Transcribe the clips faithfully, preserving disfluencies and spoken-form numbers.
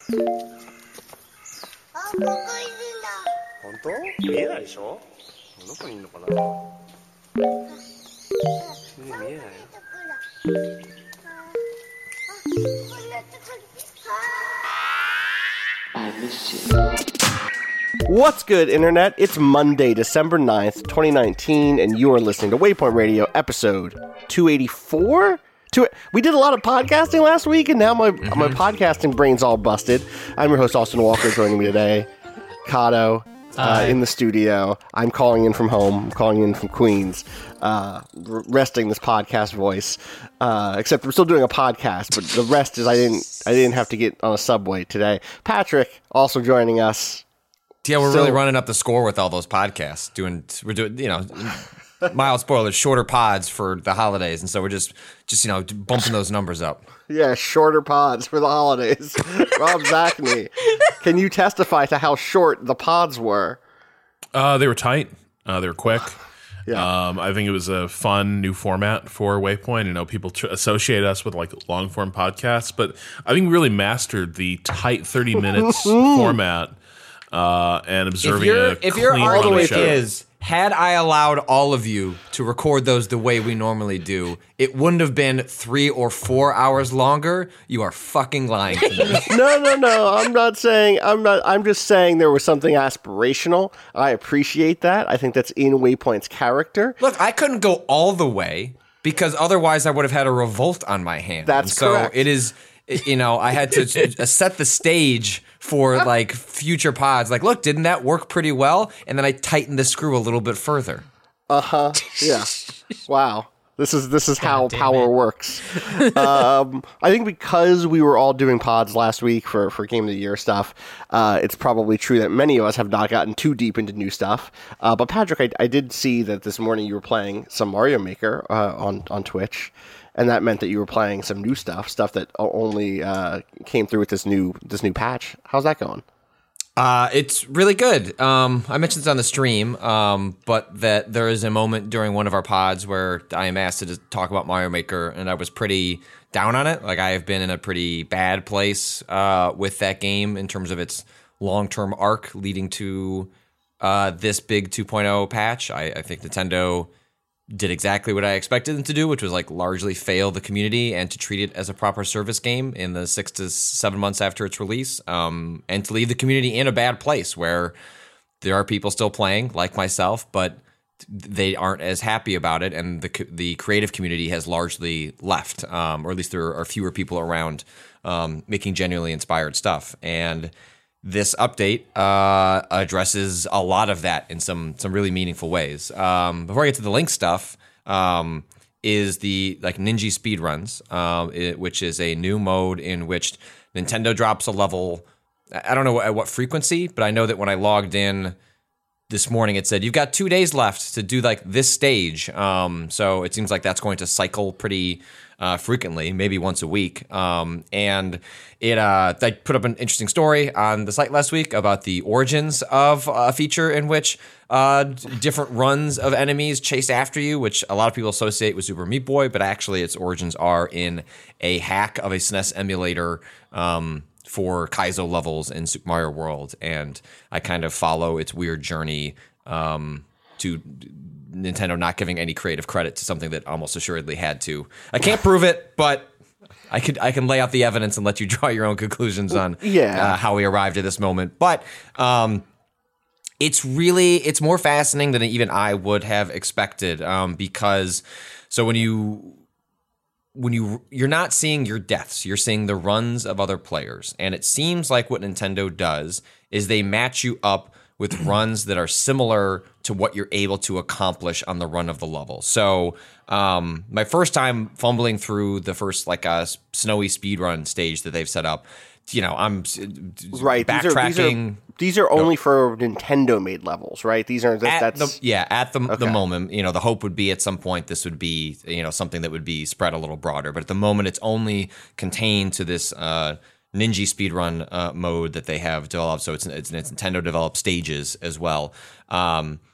本当？見えないでしょ？どこにいるのかな？見えないよ。I miss you. What's good, Internet? It's Monday, December ninth, twenty nineteen, and you are listening to Waypoint Radio, episode two eighty-four? Two, we did a lot of podcasting last week, and now my, mm-hmm. my podcasting brain's all busted. I'm your host, Austin Walker, joining me today. Kato, uh, in the studio. I'm calling in from home. I'm calling in from Queens, uh, resting this podcast voice. Uh, except we're still doing a podcast, but the rest is I didn't I didn't have to get on a subway today. Patrick, also joining us. Yeah, we're Still, really running up the score with all those podcasts. Doing, we're doing, you know, mild spoilers, shorter pods for the holidays, and so we're just, just you know, bumping those numbers up. Yeah, shorter pods for the holidays. Rob Zachney, can you testify to how short the pods were? Uh, they were tight. Uh, they were quick. Yeah. Um, I think it was a fun new format for Waypoint. I know people tr- associate us with like long form podcasts, but I think we really mastered the tight thirty minutes format. Uh, and observing if a if clean your run argument show. is, had I allowed all of you to record those the way we normally do, it wouldn't have been three or four hours longer. You are fucking lying to me. No, no, no. I'm not saying. I'm not. I'm just saying there was something aspirational. I appreciate that. I think that's in Waypoint's character. Look, I couldn't go all the way because otherwise I would have had a revolt on my hands. That's and so correct. it is. You know, I had to set the stage for like future pods. Like, look, didn't that work pretty well? And then I tightened the screw a little bit further. Uh huh. Yeah. Wow. This is this is how power works. um, I think because we were all doing pods last week for, for Game of the Year stuff, uh, it's probably true that many of us have not gotten too deep into new stuff. Uh, but Patrick, I, I did see that this morning you were playing some Mario Maker uh, on on Twitch. And that meant that you were playing some new stuff, stuff that only uh, came through with this new this new patch. How's that going? Uh, it's really good. Um, I mentioned this on the stream, um, but that there is a moment during one of our pods where I am asked to talk about Mario Maker, and I was pretty down on it. Like, I have been in a pretty bad place uh, with that game in terms of its long-term arc leading to uh, this big two point oh patch. I, I think Nintendo did exactly what I expected them to do, which was like largely fail the community and to treat it as a proper service game in the six to seven months after its release, um, and to leave the community in a bad place where there are people still playing, like myself, but they aren't as happy about it, and the the creative community has largely left, um, or at least there are fewer people around um, making genuinely inspired stuff. And this update uh, addresses a lot of that in some some really meaningful ways. Um, before I get to the Link stuff, um, is the like Ninja speedruns, um, it, which is a new mode in which Nintendo drops a level. I don't know at what frequency, but I know that when I logged in this morning, it said you've got two days left to do like this stage. Um, so it seems like that's going to cycle pretty uh, frequently, maybe once a week. Um, and it, uh, I put up an interesting story on the site last week about the origins of a feature in which uh, different runs of enemies chase after you, which a lot of people associate with Super Meat Boy, but actually its origins are in a hack of a S N E S emulator um, for Kaizo levels in Super Mario World. And I kind of follow its weird journey um, to Nintendo not giving any creative credit to something that almost assuredly had to. I can't prove it, but I could I can lay out the evidence and let you draw your own conclusions on yeah. uh, how we arrived at this moment. But um, it's really it's more fascinating than even I would have expected, um, because so when you when you you're not seeing your deaths, you're seeing the runs of other players, and it seems like what Nintendo does is they match you up with runs that are similar to what you're able to accomplish on the run of the level. So um, my first time fumbling through the first like uh, snowy speedrun stage that they've set up, you know, I'm right. backtracking. These are, these are, these are only no. for Nintendo-made levels, right? These are that, at that's the, yeah. At the okay. the moment, you know, the hope would be at some point this would be you know something that would be spread a little broader. But at the moment, it's only contained to this Uh, Ninja speedrun uh, mode that they have developed, so it's it's, it's Nintendo developed stages as well. Um,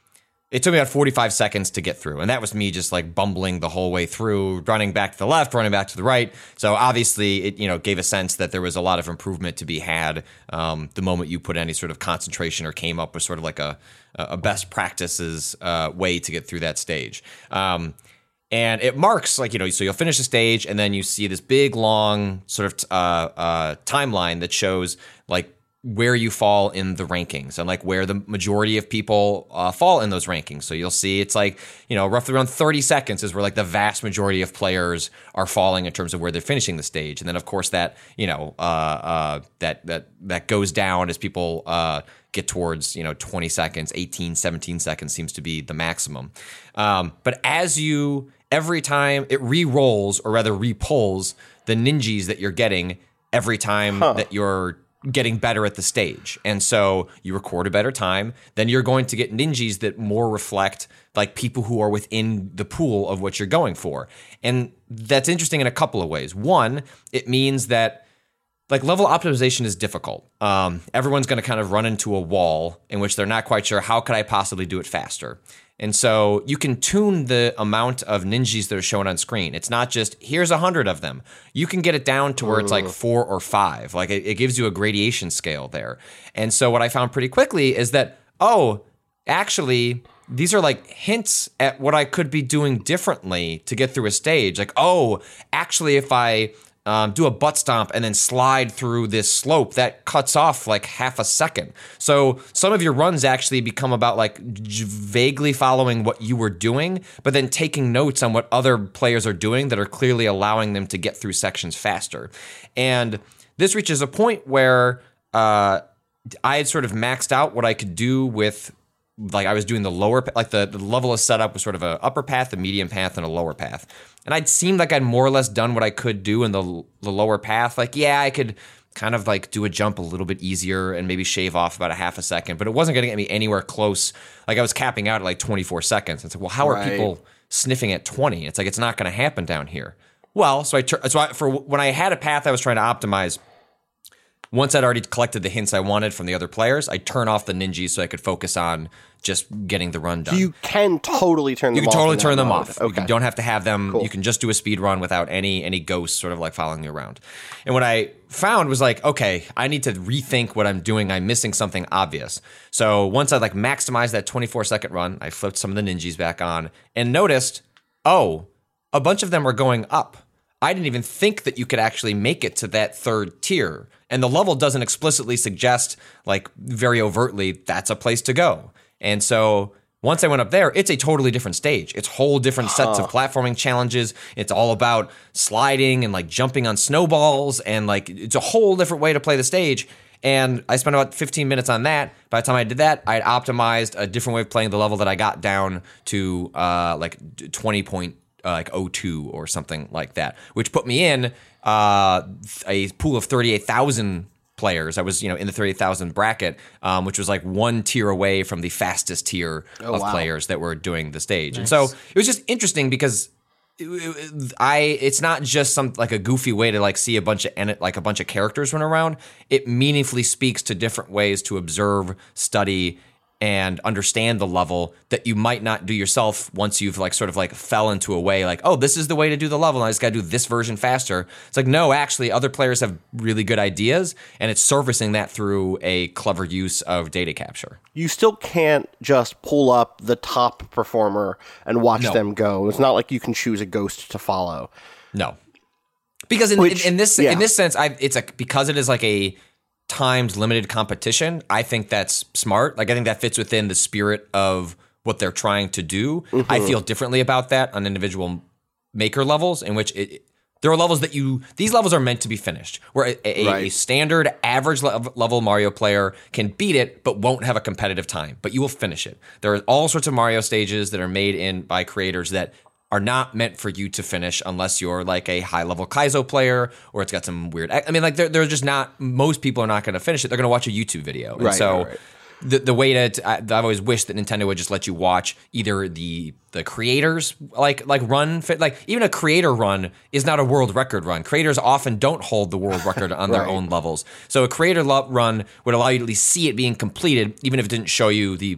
it took me about forty-five seconds to get through. And that was me just like bumbling the whole way through, running back to the left, running back to the right. So obviously it, you know, gave a sense that there was a lot of improvement to be had um, the moment you put any sort of concentration or came up with sort of like a, a best practices uh, way to get through that stage. Um, and it marks like, you know, so you'll finish the stage and then you see this big, long sort of uh, uh, timeline that shows like where you fall in the rankings and like where the majority of people uh, fall in those rankings. So you'll see it's like, you know, roughly around thirty seconds is where like the vast majority of players are falling in terms of where they're finishing the stage. And then of course that, you know, uh, uh, that, that, that goes down as people uh, get towards, you know, twenty seconds, eighteen, seventeen seconds seems to be the maximum. Um, but as you, every time it re-rolls or rather re-pulls the ninjas that you're getting every time huh. that you're getting better at the stage. And so you record a better time, then you're going to get ninjas that more reflect like people who are within the pool of what you're going for. And that's interesting in a couple of ways. One, it means that like level optimization is difficult. Um, everyone's going to kind of run into a wall in which they're not quite sure, how could I possibly do it faster? And so you can tune the amount of ninjas that are shown on screen. It's not just, here's a hundred of them. You can get it down to where it's like four or five. Like it, it gives you a gradation scale there. And so what I found pretty quickly is that, oh, actually, these are like hints at what I could be doing differently to get through a stage. Like, oh, actually, if I Um, do a butt stomp and then slide through this slope, that cuts off like half a second. So some of your runs actually become about like j- vaguely following what you were doing, but then taking notes on what other players are doing that are clearly allowing them to get through sections faster. And this reaches a point where uh, I had sort of maxed out what I could do with, like I was doing the lower, like the, the level of setup was sort of a upper path, a medium path, and a lower path. And I'd seemed like I'd more or less done what I could do in the the lower path. Like, yeah, I could kind of like do a jump a little bit easier and maybe shave off about a half a second, but it wasn't going to get me anywhere close. Like I was capping out at like twenty-four seconds. It's like, well, how are right. people sniffing at twenty? It's like, it's not going to happen down here. Well, so I, tur- so I, for when I had a path I was trying to optimize, once I'd already collected the hints I wanted from the other players, I'd turn off the ninjas so I could focus on just getting the run done. So you can totally turn them off. You can totally turn them mode. off. Okay. You don't have to have them. Cool. You can just do a speed run without any any ghosts sort of like following you around. And what I found was like, okay, I need to rethink what I'm doing. I'm missing something obvious. So once I like maximized that twenty-four second run, I flipped some of the ninjas back on and noticed, oh, a bunch of them were going up. I didn't even think that you could actually make it to that third tier. And the level doesn't explicitly suggest, like very overtly, that's a place to go. And so once I went up there, it's a totally different stage. It's whole different sets huh. of platforming challenges. It's all about sliding and like jumping on snowballs, and like it's a whole different way to play the stage. And I spent about fifteen minutes on that. By the time I did that, I had optimized a different way of playing the level that I got down to uh, like twenty point uh, like oh two or something like that, which put me in uh, a pool of thirty-eight thousand players. I was, you know, in the thirty thousand bracket, um, which was like one tier away from the fastest tier oh, of wow. players that were doing the stage. Nice. And so it was just interesting because it, it, I, it's not just some like a goofy way to like see a bunch of like a bunch of characters run around. It meaningfully speaks to different ways to observe, study, and understand the level that you might not do yourself once you've like sort of like fell into a way like, oh, this is the way to do the level and I just got to do this version faster. It's like, no, actually other players have really good ideas and it's surfacing that through a clever use of data capture. You still can't just pull up the top performer and watch no. them go. It's not like you can choose a ghost to follow. No. Because in, Which, in, in this yeah. in this sense, I, it's a, because it is like a timed limited competition, I think that's smart. Like I think that fits within the spirit of what they're trying to do. Mm-hmm. I feel differently about that on individual maker levels, in which it, there are levels that you these levels are meant to be finished, where a, a, right. a standard average level Mario player can beat it but won't have a competitive time, but you will finish it. There are all sorts of Mario stages that are made in by creators that are not meant for you to finish unless you're like a high-level Kaizo player or it's got some weird... I mean, like, they're, they're just not... Most people are not going to finish it. They're going to watch a YouTube video. And right, so right, right. the the way to... I, I've always wished that Nintendo would just let you watch either the the creators, like, like run... Like, even a creator run is not a world record run. Creators often don't hold the world record on their right. own levels. So a creator lo- run would allow you to at least see it being completed, even if it didn't show you the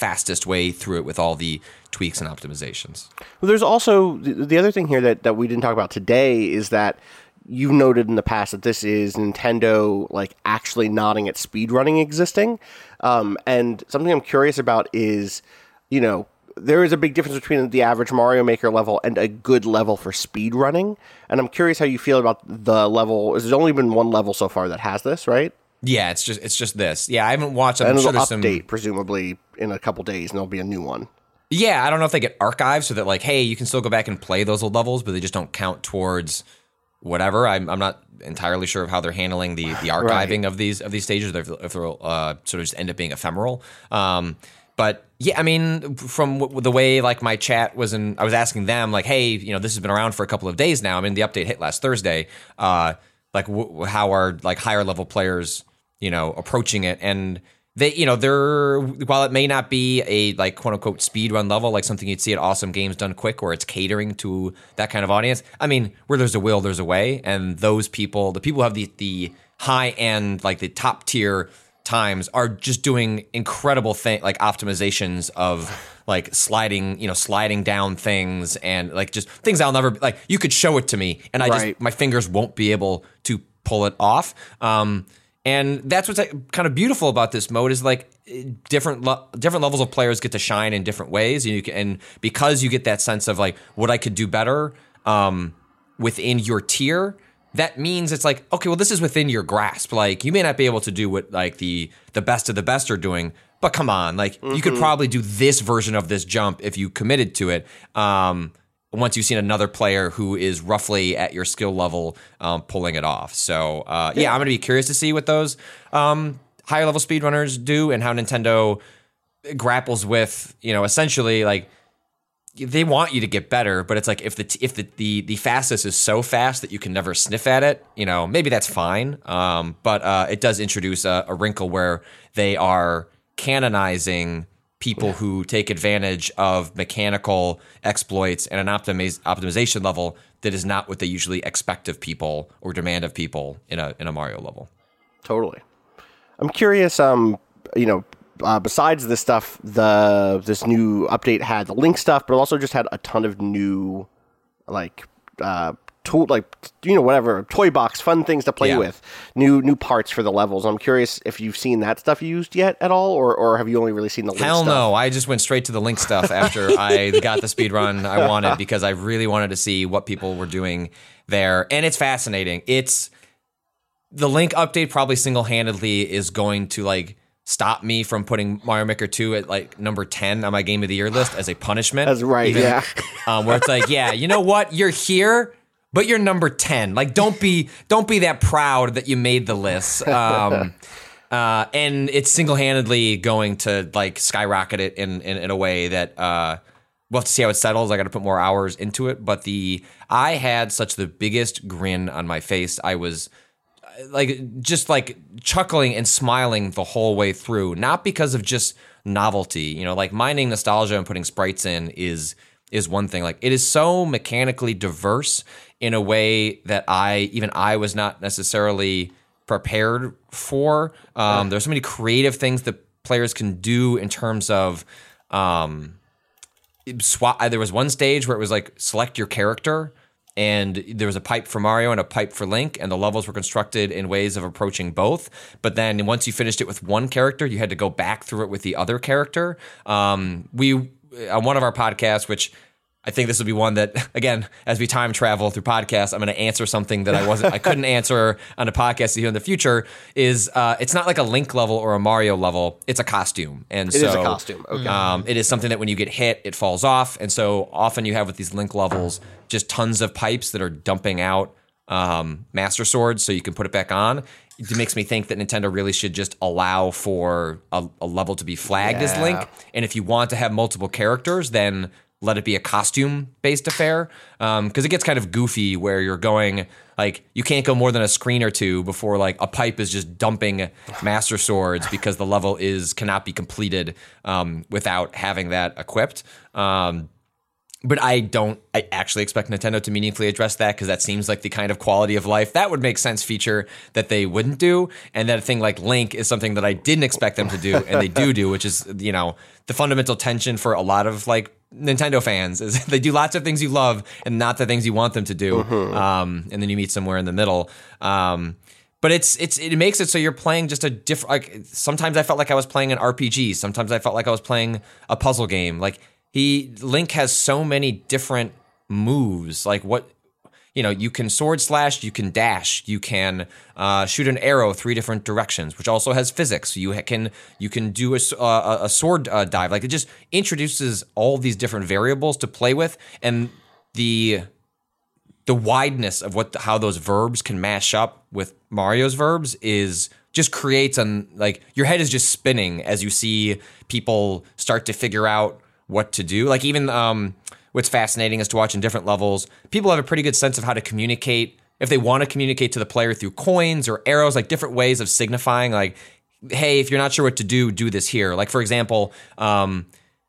fastest way through it with all the tweaks and optimizations. Well, there's also the other thing here that, that we didn't talk about today is that you've noted in the past that this is Nintendo like actually nodding at speedrunning existing. Um, and something I'm curious about is, you know, there is a big difference between the average Mario Maker level and a good level for speedrunning. And I'm curious how you feel about the level. There's only been one level so far that has this, right? Yeah, it's just it's just this. Yeah, I haven't watched. I'm and sure it'll there's update some presumably in a couple days, and there'll be a new one. Yeah, I don't know if they get archived so that like, hey, you can still go back and play those old levels, but they just don't count towards whatever. I'm I'm not entirely sure of how they're handling the the archiving right. of these of these stages, if, if they'll uh, sort of just end up being ephemeral. Um, but yeah, I mean, from w- the way like my chat was in, I was asking them like, hey, you know, this has been around for a couple of days now. I mean, the update hit last Thursday. Uh, like, w- how are like higher level players, you know, approaching it? And they, you know, they're, while it may not be a like quote unquote speed run level, like something you'd see at Awesome Games Done Quick, where it's catering to that kind of audience. I mean, where there's a will, there's a way. And those people, the people who have the, the high end, like the top tier times are just doing incredible thing, like optimizations of like sliding, you know, sliding down things and like just things I'll never, like you could show it to me and I right. just, my fingers won't be able to pull it off. Um, And that's what's kind of beautiful about this mode is like different le- different levels of players get to shine in different ways. And, you can, and because you get that sense of like what I could do better um, within your tier, that means it's like, okay, well, this is within your grasp. Like you may not be able to do what like the the best of the best are doing, but come on, like mm-hmm. you could probably do this version of this jump if you committed to it. Um, once you've seen another player who is roughly at your skill level um, pulling it off. So, uh, yeah, I'm going to be curious to see what those um, higher level speedrunners do and how Nintendo grapples with, you know, essentially like they want you to get better, but it's like if the if the, the, the fastest is so fast that you can never sniff at it, you know, maybe that's fine. Um, but uh, it does introduce a, a wrinkle where they are canonizing people who take advantage of mechanical exploits and an optimiz- optimization level that is not what they usually expect of people or demand of people in a in a Mario level. Totally. I'm curious, um, you know, uh, besides this stuff, the this new update had the Link stuff, but it also just had a ton of new, like, uh, tool, like, you know, whatever, toy box, fun things to play yeah. with, new new parts for the levels. I'm curious if you've seen that stuff used yet at all, or, or have you only really seen the Link Hell stuff? no, I just went straight to the Link stuff after I got the speed run I wanted because I really wanted to see what people were doing there. And it's fascinating. It's, the Link update probably single-handedly is going to, like, stop me from putting Mario Maker two at like number ten on my Game of the Year list as a punishment. That's right, even, yeah. um, where it's like, yeah, you know what? You're here, but you're number ten. Like, don't be don't be that proud that you made the list. Um, uh, and it's single-handedly going to like skyrocket it in in, in a way that uh, we'll have to see how it settles. I got to put more hours into it. But the I had such the biggest grin on my face. I was like just like chuckling and smiling the whole way through, not because of just novelty, you know, like mining nostalgia and putting sprites in is is one thing. Like it is so mechanically diverse in a way that I even I was not necessarily prepared for. Um, there's so many creative things that players can do in terms of um, swap. There was one stage where it was like select your character. And there was a pipe for Mario and a pipe for Link, and the levels were constructed in ways of approaching both. But then once you finished it with one character, you had to go back through it with the other character. Um, we on one of our podcasts, which I think this will be one that, again, as we time travel through podcasts, I'm going to answer something that I wasn't, I couldn't answer on a podcast here in the future. Is uh, it's not like a Link level or a Mario level; it's a costume, and it so is a costume. Okay, um, it is something that when you get hit, it falls off, and so often you have with these Link levels just tons of pipes that are dumping out um, Master Swords, so you can put it back on. It makes me think that Nintendo really should just allow for a, a level to be flagged yeah. as Link, and if you want to have multiple characters, then let it be a costume-based affair, because um, it gets kind of goofy where you're going, like, you can't go more than a screen or two before, like, a pipe is just dumping Master Swords because the level is cannot be completed um, without having that equipped. Um, but I don't I actually expect Nintendo to meaningfully address that because that seems like the kind of quality of life that would make sense feature that they wouldn't do. And that a thing like Link is something that I didn't expect them to do, and they do do, which is, you know, the fundamental tension for a lot of like Nintendo fans is they do lots of things you love and not the things you want them to do. Mm-hmm. Um, and then you meet somewhere in the middle. Um, But it's it's it makes it so you're playing just a different. Like sometimes I felt like I was playing an R P G. Sometimes I felt like I was playing a puzzle game. Like he Link has so many different moves. Like what you know, you can sword slash, you can dash, you can uh, shoot an arrow three different directions, which also has physics. You can you can do a, a, a sword uh, dive. Like it just introduces all these different variables to play with, and the. The wideness of what the, how those verbs can mash up with Mario's verbs is just creates an like your head is just spinning as you see people start to figure out what to do. Like even um, what's fascinating is to watch in different levels. People have a pretty good sense of how to communicate if they want to communicate to the player through coins or arrows, like different ways of signifying. Like, hey, if you're not sure what to do, do this here. Like for example. Um,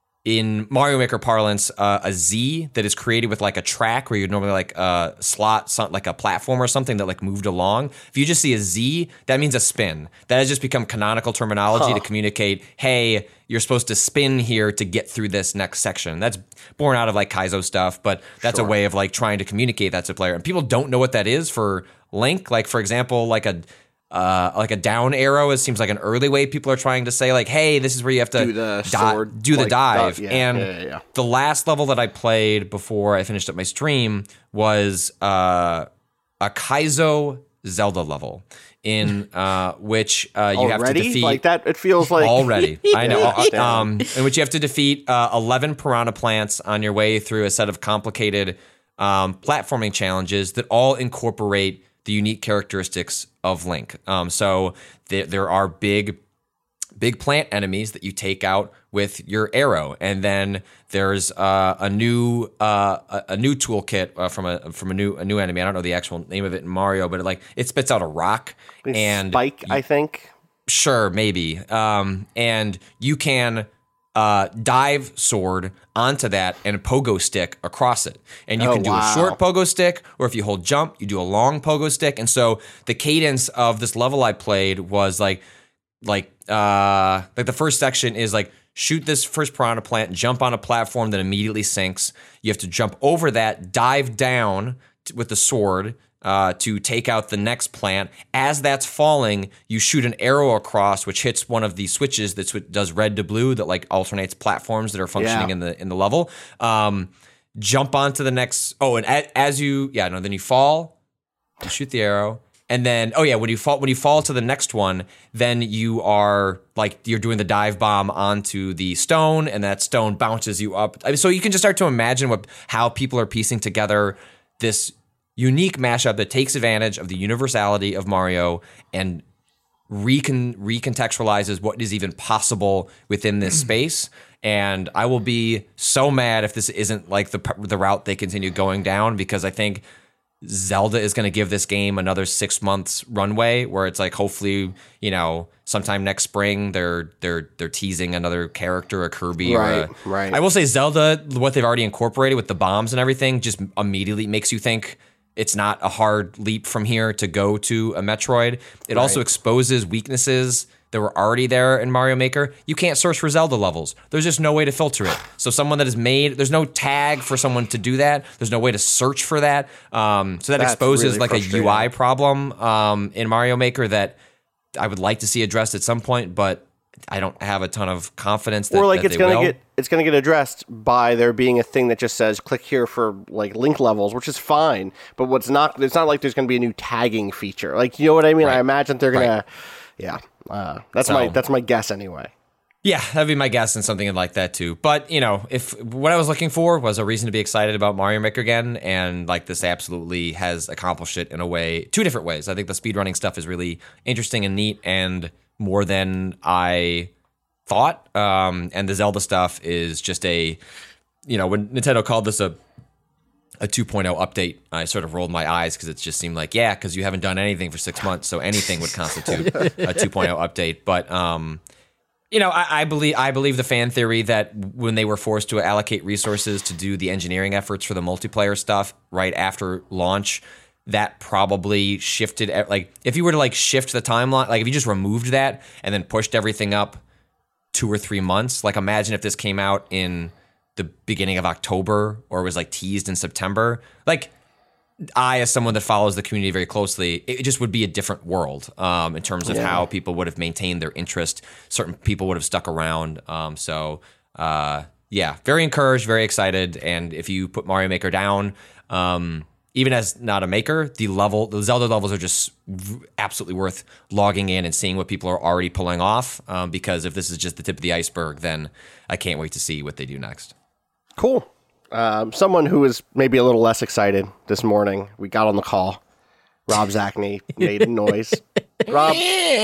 In Mario Maker parlance, uh, a Z that is created with like a track where you'd normally like uh, slot some, like a platform or something that like moved along. If you just see a Z, that means a spin. That has just become canonical terminology huh. to communicate, hey, you're supposed to spin here to get through this next section. That's born out of like Kaizo stuff, but that's sure. a way of like trying to communicate that to player. And people don't know what that is for Link. Like for example, like a Uh, like a down arrow, it seems like an early way people are trying to say like, hey, this is where you have to do the, di- sword, do the like, dive. Uh, yeah, and yeah, yeah, yeah. the last level that I played before I finished up my stream was uh, a Kaizo Zelda level in uh, which uh, you already? have to defeat. Like that, it feels like already. I know. um, in which you have to defeat uh, eleven piranha plants on your way through a set of complicated um, platforming challenges that all incorporate the unique characteristics of Link. Um, so th- there are big, big plant enemies that you take out with your arrow, and then there's uh, a new uh, a, a new toolkit uh, from a from a new a new enemy. I don't know the actual name of it in Mario, but it, like it spits out a rock it's and spike. You, I think. Sure, maybe. Um, and you can. Uh, dive sword onto that and pogo stick across it. And you oh, can do wow. a short pogo stick, or if you hold jump, you do a long pogo stick. And so the cadence of this level I played was like, like, uh, like the first section is like, shoot this first piranha plant, jump on a platform that immediately sinks. You have to jump over that, dive down t- with the sword, Uh, to take out the next plant. As that's falling, you shoot an arrow across, which hits one of the switches that sw- does red to blue that like alternates platforms that are functioning yeah. in the in the level. Um, jump onto the next. Oh, and a, as you yeah no, then you fall. You shoot the arrow, and then oh yeah, when you fall when you fall to the next one, then you are like you're doing the dive bomb onto the stone, and that stone bounces you up. I mean, so you can just start to imagine what how people are piecing together this unique mashup that takes advantage of the universality of Mario and recon- recontextualizes what is even possible within this space. And I will be so mad if this isn't like the the route they continue going down, because I think Zelda is going to give this game another six months runway where it's like hopefully, you know, sometime next spring they're they're they're teasing another character, a Kirby. Right, or a, right. I will say Zelda, what they've already incorporated with the bombs and everything, just immediately makes you think it's not a hard leap from here to go to a Metroid. It right. also exposes weaknesses that were already there in Mario Maker. You can't search for Zelda levels. There's just no way to filter it. So someone that has made, there's no tag for someone to do that. There's no way to search for that. Um, so that That's exposes really like a U I problem um, in Mario Maker that I would like to see addressed at some point, but I don't have a ton of confidence that, or like that it's they gonna will. get it's gonna get addressed by there being a thing that just says click here for like Link levels, which is fine. But what's not it's not like there's gonna be a new tagging feature. Like, you know what I mean? Right. I imagine they're gonna Right. yeah. Uh, that's So- my that's my guess anyway. Yeah, that'd be my guess, and something like that too. But you know, if what I was looking for was a reason to be excited about Mario Maker again, and like this absolutely has accomplished it in a way, two different ways. I think the speedrunning stuff is really interesting and neat, and more than I thought. Um, and the Zelda stuff is just a, you know, when Nintendo called this a a two point oh update, I sort of rolled my eyes because it just seemed like, yeah, because you haven't done anything for six months, so anything would constitute a two point oh update. But um, You know, I, I believe I believe the fan theory that when they were forced to allocate resources to do the engineering efforts for the multiplayer stuff right after launch, that probably shifted. Like, if you were to like shift the timeline, like if you just removed that and then pushed everything up two or three months, like imagine if this came out in the beginning of October or was like teased in September. Like, I, as someone that follows the community very closely, it just would be a different world um, in terms of yeah. how people would have maintained their interest. Certain people would have stuck around. Um, so, uh, yeah, very encouraged, very excited. And if you put Mario Maker down, um, even as not a maker, the level, the Zelda levels are just absolutely worth logging in and seeing what people are already pulling off. Um, because if this is just the tip of the iceberg, then I can't wait to see what they do next. Cool. Um, someone who was maybe a little less excited this morning, we got on the call. Rob Zacny made a noise. Rob,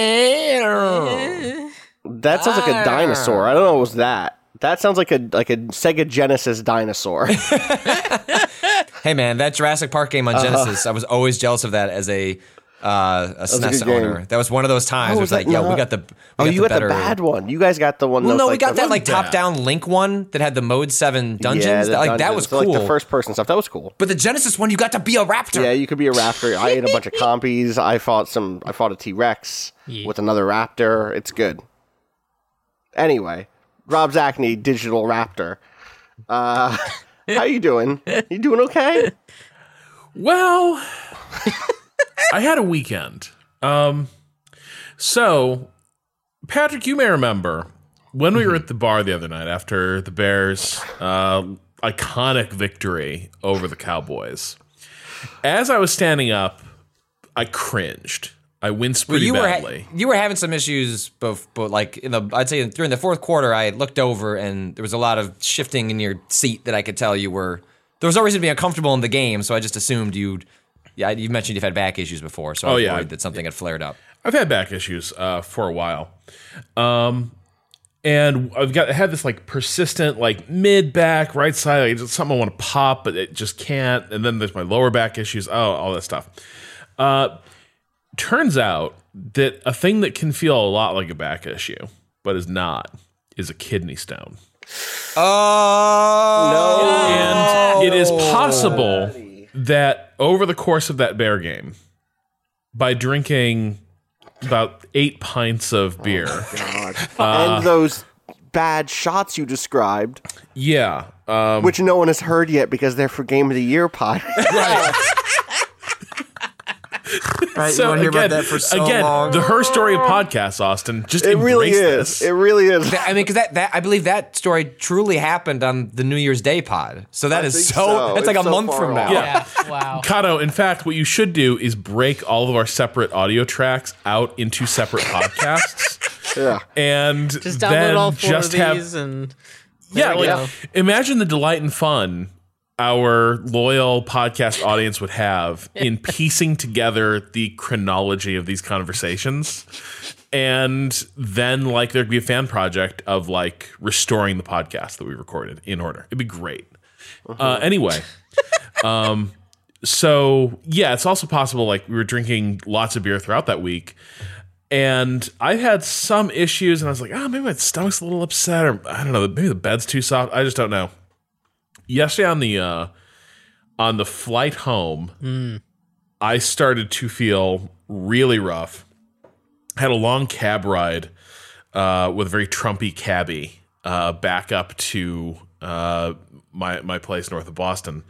that sounds like a dinosaur. I don't know what was that. That sounds like a like a Sega Genesis dinosaur. Hey man, that Jurassic Park game on Genesis, uh, I was always jealous of that as a uh, a S N E S owner. That was one of those times. Oh, it was like, yo, we got the we oh, got you the got better... the bad one. You guys got the one. Well, that no, was we like got the, that like top down Link one that had the Mode Seven dungeons. Yeah, that, like dungeons. that was so, cool. Like the first person stuff that was cool. But the Genesis one, you got to be a raptor. Yeah, you could be a raptor. I ate a bunch of compies. I fought some. I fought a T Rex yeah. with another raptor. It's good. Anyway, Rob Zacny, digital raptor. Uh, how you doing? You doing okay? Well, I had a weekend. Um, so, Patrick, you may remember when we were at the bar the other night after the Bears' uh, iconic victory over the Cowboys. As I was standing up, I cringed. I winced pretty well, you badly. Were ha- you were having some issues, both, but like in the, I'd say during the fourth quarter, I looked over and there was a lot of shifting in your seat that I could tell you were. There was no reason to be uncomfortable in the game, so I just assumed you'd. Yeah, you mentioned you've had back issues before, so I was oh, yeah. worried that something had flared up. I've had back issues uh, for a while, um, and I've got I had this like persistent like mid back right side. Like, it's something I want to pop, but it just can't. And then there's my lower back issues. Oh, all that stuff. Uh, turns out that a thing that can feel a lot like a back issue, but is not, is a kidney stone. Oh no! And it is possible that over the course of that Bear game, by drinking about eight pints of beer, oh, God. Uh, and those bad shots you described, yeah, um, which no one has heard yet because they're for Game of the Year pod. Right. Right, so you want to hear again, about that for so again, long. the Her Story of podcasts, Austin. Just it really is. This. It really is. I mean, because that, that I believe that story truly happened on the New Year's Day pod. So that I is so. so. That's like it's a so month from now. Yeah. yeah. Wow. Kato, in fact, what you should do is break all of our separate audio tracks out into separate podcasts. Yeah. And just then download all four just of have, these and yeah, like, go. Imagine the delight and fun our loyal podcast audience would have in piecing together the chronology of these conversations. And then like there'd be a fan project of like restoring the podcast that we recorded in order. It'd be great. Uh-huh. Uh, anyway, um, so yeah, it's also possible like we were drinking lots of beer throughout that week. And I had some issues and I was like, oh, maybe my stomach's a little upset or I don't know, maybe the bed's too soft. I just don't know. Yesterday on the uh, on the flight home, mm. I started to feel really rough. Had a long cab ride uh, with a very Trumpy cabbie uh, back up to uh, my my place north of Boston,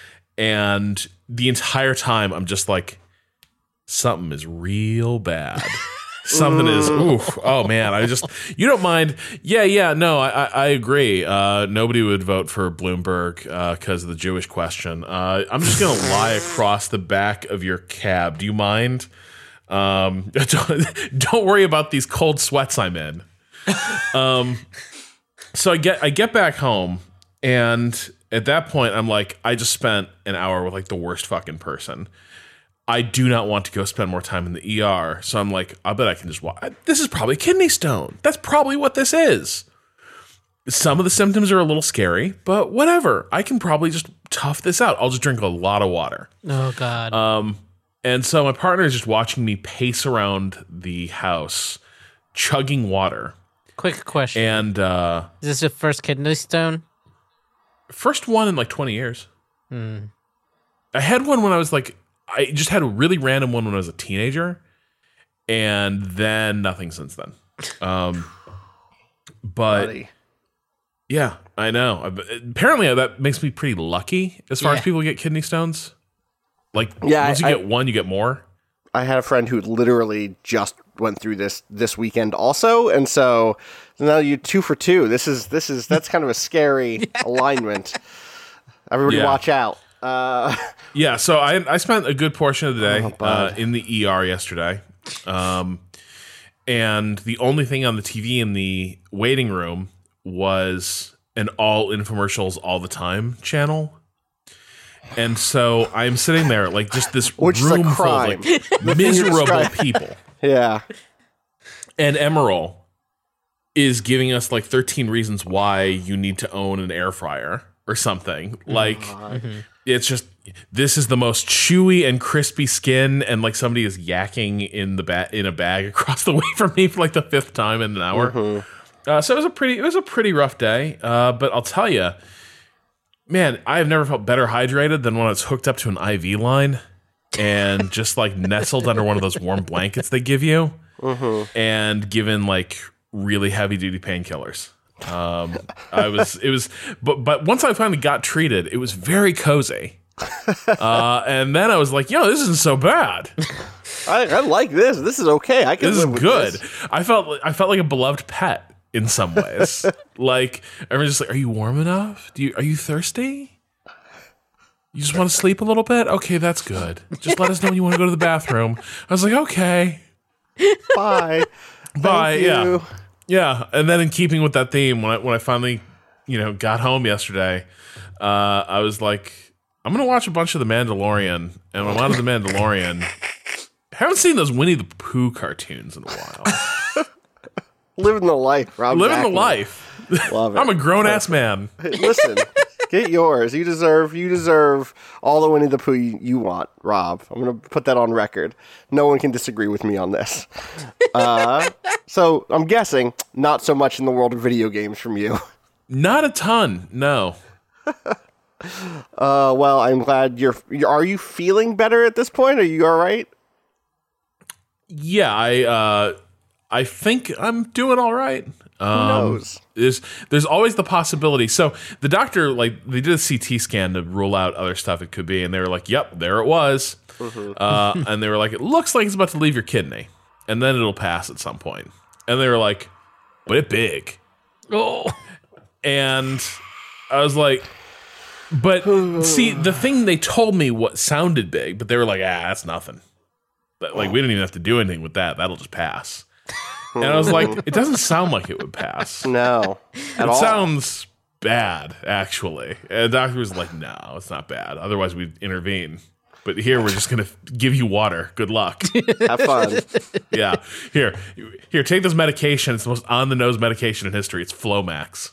and the entire time I'm just like, something is real bad. Something is, oof, oh man, I just, you don't mind. Yeah, yeah, no, I, I, I agree. Uh, nobody would vote for Bloomberg because uh, of the Jewish question. Uh, I'm just going to lie across the back of your cab. Do you mind? Um, don't, don't worry about these cold sweats I'm in. Um, so I get, I get back home, and at that point, I'm like, I just spent an hour with like the worst fucking person. I do not want to go spend more time in the E R. So I'm like, I bet I can just walk. This is probably kidney stone. That's probably what this is. Some of the symptoms are a little scary, but whatever. I can probably just tough this out. I'll just drink a lot of water. Oh, God. Um, and so my partner is just watching me pace around the house, chugging water. Quick question. And uh, Is this your first kidney stone? first one in like twenty years. Hmm. I had one when I was like, I just had a really random one when I was a teenager, and then nothing since then. Um, but Buddy. yeah, I know. Apparently, that makes me pretty lucky as far Yeah. as people get kidney stones. Like, Yeah, once I- you get one, you get more. I had a friend who literally just went through this this weekend also, and so now you two for two. This is this is that's kind of a scary alignment. Everybody, Yeah. watch out. Uh, Yeah, so I I spent a good portion of the day Oh, uh, bud. in the E R yesterday, um, and the only thing on the T V in the waiting room was an all infomercials all the time channel. And so I'm sitting there like just this Which is a room full of crime. like miserable describe- people, yeah, and Emerald is giving us like thirteen reasons why you need to own an air fryer or something. Like it's just this is the most chewy and crispy skin, and like somebody is yakking in the ba- in a bag across the way from me for like the fifth time in an hour. Uh, so it was a pretty it was a pretty rough day. Uh, but I'll tell you, man, I have never felt better hydrated than when I was hooked up to an I V line and just like nestled under one of those warm blankets they give you, and given like really heavy duty painkillers. Um, I was, it was, but but once I finally got treated, it was very cozy. Uh, and then I was like, yo, this isn't so bad. I, I like this. This is okay. I can This is live with good. this. I felt, I felt like a beloved pet in some ways. Like everyone's just like, are you warm enough? Do you, are you thirsty? You just want to sleep a little bit? Okay, that's good. Just let us know when you want to go to the bathroom. I was like, okay, Bye. bye. Thank Yeah. you. Yeah, and then in keeping with that theme, when I when I finally, you know, got home yesterday, uh, I was like, I'm gonna watch a bunch of The Mandalorian, and when I'm out of The Mandalorian, I haven't seen those Winnie the Pooh cartoons in a while. Living the life, Rob. Living the Jackman. life. Love it. I'm a grown ass man. Hey, listen, get yours. You deserve. You deserve all the Winnie the Pooh you, you want, Rob. I'm gonna put that on record. No one can disagree with me on this. Uh, so I'm guessing not so much in the world of video games from you. Not a ton, no. Uh, well, I'm glad you're. Are you feeling better at this point? Are you all right? Yeah, I uh, I think I'm doing all right. Um, Who knows? There's there's always the possibility. So the doctor, like, they did a C T scan to rule out other stuff it could be, and they were like, "Yep, there it was." Uh, and they were like, "It looks like it's about to leave your kidney, and then it'll pass at some point." And they were like, "But it's big." Oh, And I was like, "But see, the thing they told me what sounded big, but they were like, ah, that's nothing. But, like, we don't even have to do anything with that. That'll just pass." And I was like, it doesn't sound like it would pass. No, at It all. sounds bad, actually. And the doctor was like, no, it's not bad. Otherwise, we'd intervene. But here, we're just going to give you water. Good luck. Have fun. Yeah. Here, here, take this medication. It's the most on-the-nose medication in history. It's Flomax.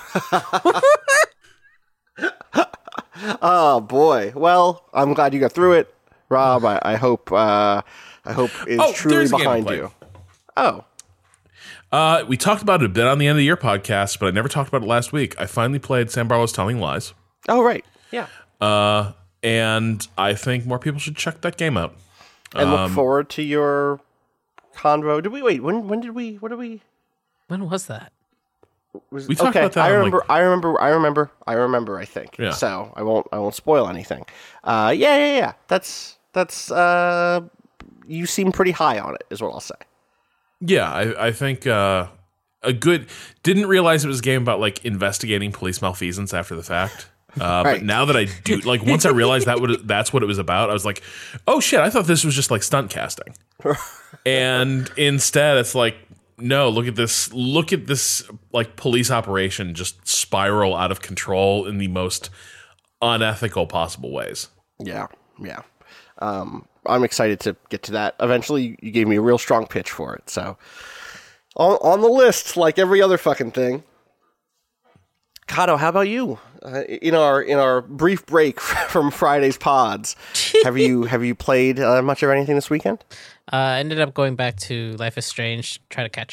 Oh boy. Well, I'm glad you got through it, Rob. I, I hope. Uh, I hope it's Oh, truly there's a game I behind played. you. Oh. Uh, we talked about it a bit on the end of the year podcast, but I never talked about it last week. I finally played Sam Barlow's Telling Lies. Oh right. Yeah. Uh, and I think more people should check that game out. And Um, look forward to your convo. Did we wait? When when did we? What did we? when was that? Was, We talked okay, about that I on, remember. like- I remember. I remember. I remember. I think. Yeah. So I won't. I won't spoil anything. Uh, yeah, yeah, yeah. That's that's. Uh, you seem pretty high on it, is what I'll say. Yeah, I, I think uh, a good. Didn't realize it was a game about like investigating police malfeasance after the fact. Uh, Right. But now that I do, like, once I realized that would that's what it was about, I was like, oh shit, I thought this was just like stunt casting. And instead, it's like, no, look at this, look at this, like, police operation just spiral out of control in the most unethical possible ways. Yeah, yeah. Um, I'm excited to get to that. Eventually, you gave me a real strong pitch for it. So, on, on the list, like every other fucking thing. Kato, how about you? Uh, in our in our brief break from Friday's pods, have you have you played uh, much of anything this weekend? Uh, I ended up going back to Life is Strange, try to catch up.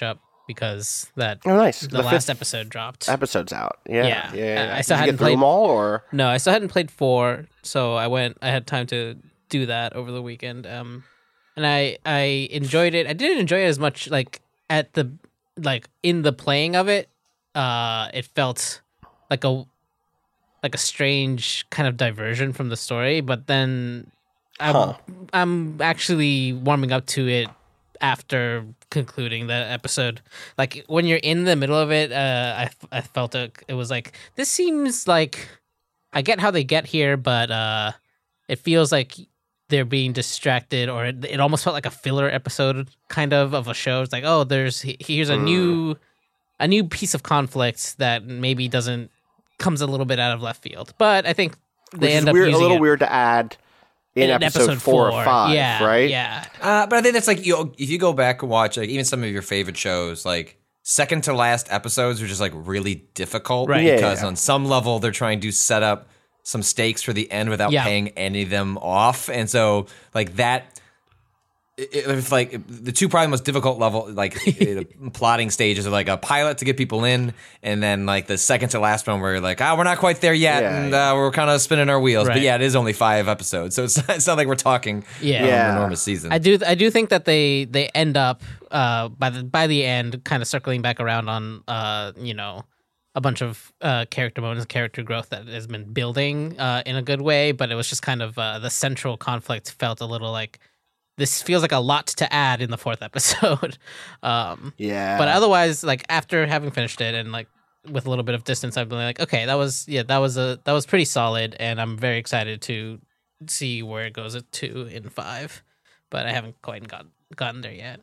because that Oh, nice. the, The last fifth episode dropped. Episode's out. Yeah, Yeah. yeah. yeah. I- I Did still you hadn't get through played- them all, or No, I still hadn't played four, so I went. I had time to do that over the weekend. Um, and I I enjoyed it. I didn't enjoy it as much. Like at the like in the playing of it, uh, it felt like a like a strange kind of diversion from the story. But then I'm Huh. I'm actually warming up to it after concluding that episode. Like when you're in the middle of it, uh, I I felt it, it was like, this seems like, I get how they get here, but uh, it feels like they're being distracted, or it, it almost felt like a filler episode kind of of a show. It's like, oh, there's here's a Mm. new a new piece of conflict that maybe doesn't comes a little bit out of left field. But I think they which is end up weird, a using little it weird to add in, in episode, four, or five, yeah, right? Yeah, Uh, but I think that's like, you know, if you go back and watch like even some of your favorite shows, like second to last episodes are just like really difficult, Right. Yeah, Because yeah. on some level they're trying to set up some stakes for the end without Yeah. paying any of them off, and so like that. It, it's like the two probably most difficult level, like uh, plotting stages, are like a pilot to get people in, and then like the second to last one where you're like, ah, we're not quite there yet, Yeah, and yeah. Uh, we're kind of spinning our wheels. But Right. yeah, it is only five episodes, so it's it's not like we're talking Yeah. um, Yeah. enormous season. I do I do think that they they end up uh by the by the end kind of circling back around on uh you know a bunch of uh character moments, character growth that has been building uh in a good way, but it was just kind of uh, the central conflict felt a little like, this feels like a lot to add in the fourth episode. um Yeah. but otherwise, like after having finished it and like with a little bit of distance, I've been like, okay, that was yeah, that was a that was pretty solid, and I'm very excited to see where it goes at two in five. But I haven't quite got gotten there yet.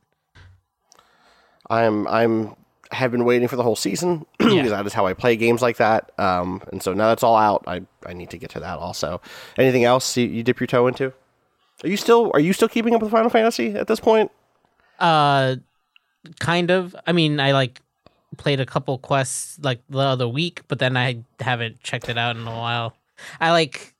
I'm I'm have been waiting for the whole season because that is how I play games like that. Um, and so now that's all out. I, I need to get to that also. Anything else you, you dip your toe into? Are you still are you still keeping up with Final Fantasy at this point? Uh, kind of. I mean, I like played a couple quests like the other week, but then I haven't checked it out in a while. I like.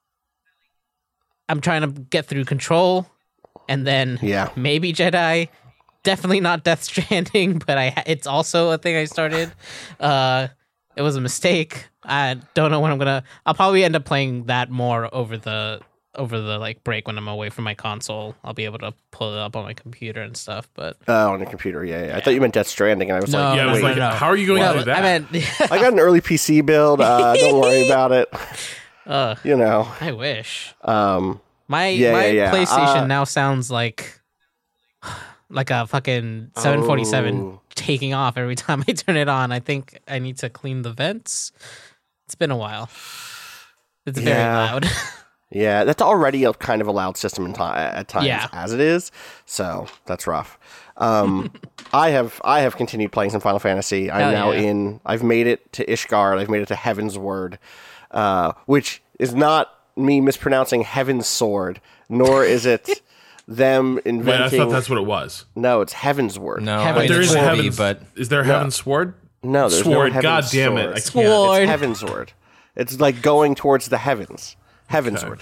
I'm trying to get through Control, and then Yeah. maybe Jedi. Definitely not Death Stranding, but I it's also a thing I started. Uh, it was a mistake. I don't know when I'm gonna. I'll probably end up playing that more over the over the like break when I'm away from my console. I'll be able to pull it up on my computer and stuff. But Uh, on the computer, yeah, yeah. I thought you meant Death Stranding, and I was No, like, Yeah, I was no, like, no. how are you going no, to do that? I meant. I got an early P C build. Uh, don't worry about it. Ugh, You know. I wish Um, my Yeah, my yeah, yeah. PlayStation Uh, now sounds like like a fucking seven forty-seven Oh. taking off every time I turn it on. I think I need to clean the vents. It's been a while. It's very Yeah. loud. yeah, that's already a kind of a loud system in ti- at times Yeah. as it is. So that's rough. Um, I have I have continued playing some Final Fantasy. I'm Hell now yeah. in. I've made it to Ishgard. I've made it to Heaven's Word, uh, which is not me mispronouncing Heaven's Sword, nor is it them Wait, I inventing. thought that's what it was. No, it's Heaven's Word. no, Heaven- I But mean, there it's is a Corby, heaven's. but Is there a heaven's sword? No, there's sword. no God Heaven's damn it! Sword. I can't. Sword. It's Heaven's Word. It's like going towards the heavens. Heavensward.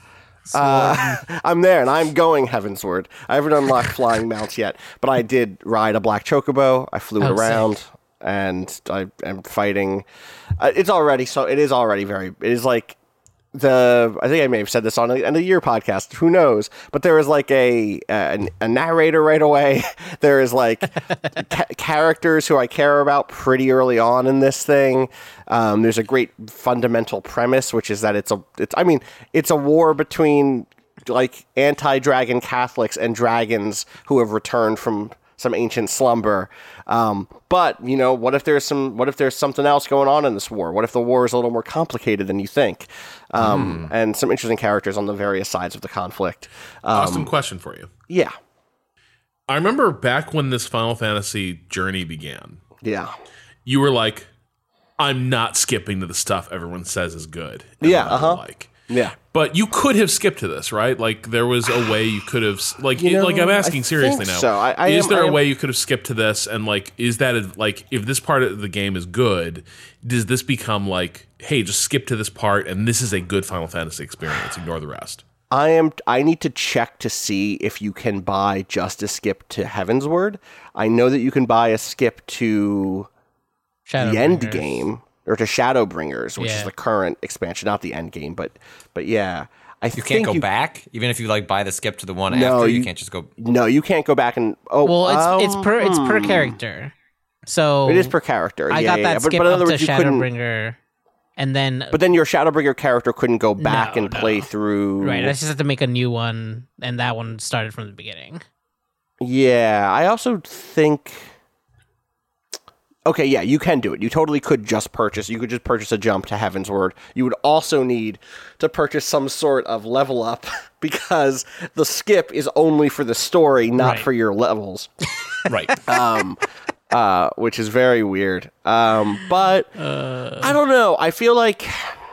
Uh, I'm there, and I'm going Heavensward. I haven't unlocked flying mounts yet, but I did ride a black chocobo. I flew it Oh, around, sick. and I am fighting. Uh, it's already so. It is already very. It is like the. I think I may have said this on a, on a year podcast. Who knows? But there is like a a, a narrator right away. There is like ca- characters who I care about pretty early on in this thing. Um, there's a great fundamental premise, which is that it's a. It's. I mean, it's a war between like anti-dragon Catholics and dragons who have returned from some ancient slumber. Um, but you know, what if there's some? What if there's something else going on in this war? What if the war is a little more complicated than you think? Um, And some interesting characters on the various sides of the conflict. Um, Awesome question for you. yeah, I remember back when this Final Fantasy journey began, yeah, you were like, "I'm not skipping to the stuff everyone says is good." and Yeah, what I uh-huh. Like, yeah. but you could have skipped to this, right? Like there was a way you could have, like, You know, like I'm asking I seriously think now. so. I- I is am- there I a am- way you could have skipped to this? And like, is that a, like, if this part of the game is good, does this become like, hey, just skip to this part, and this is a good Final Fantasy experience. Ignore the rest. I am. I need to check to see if you can buy just a skip to Heavensward. I know that you can buy a skip to the end game or to Shadowbringers, which Yeah. is the current expansion, not the end game, but but yeah, I You think can't go you, back, even if you like buy the skip to the one No, after. You, you- can't just go. No, you can't go back and. Oh, Well, it's it's um, per it's per hmm. character. So It is per character. I yeah, got yeah, that yeah. But, skip but in up other to words, you couldn't. Shadowbringer, and then But then your Shadowbringer character couldn't go back No, and play no. through. right, I just have to make a new one, and that one started from the beginning. Yeah, I also think. Okay, yeah, you can do it. You totally could just purchase. You could just purchase a jump to Heavensward. You would also need to purchase some sort of level up because the skip is only for the story, not Right. for your levels. Right. um, uh, which is very weird. Um, but I don't know. I feel like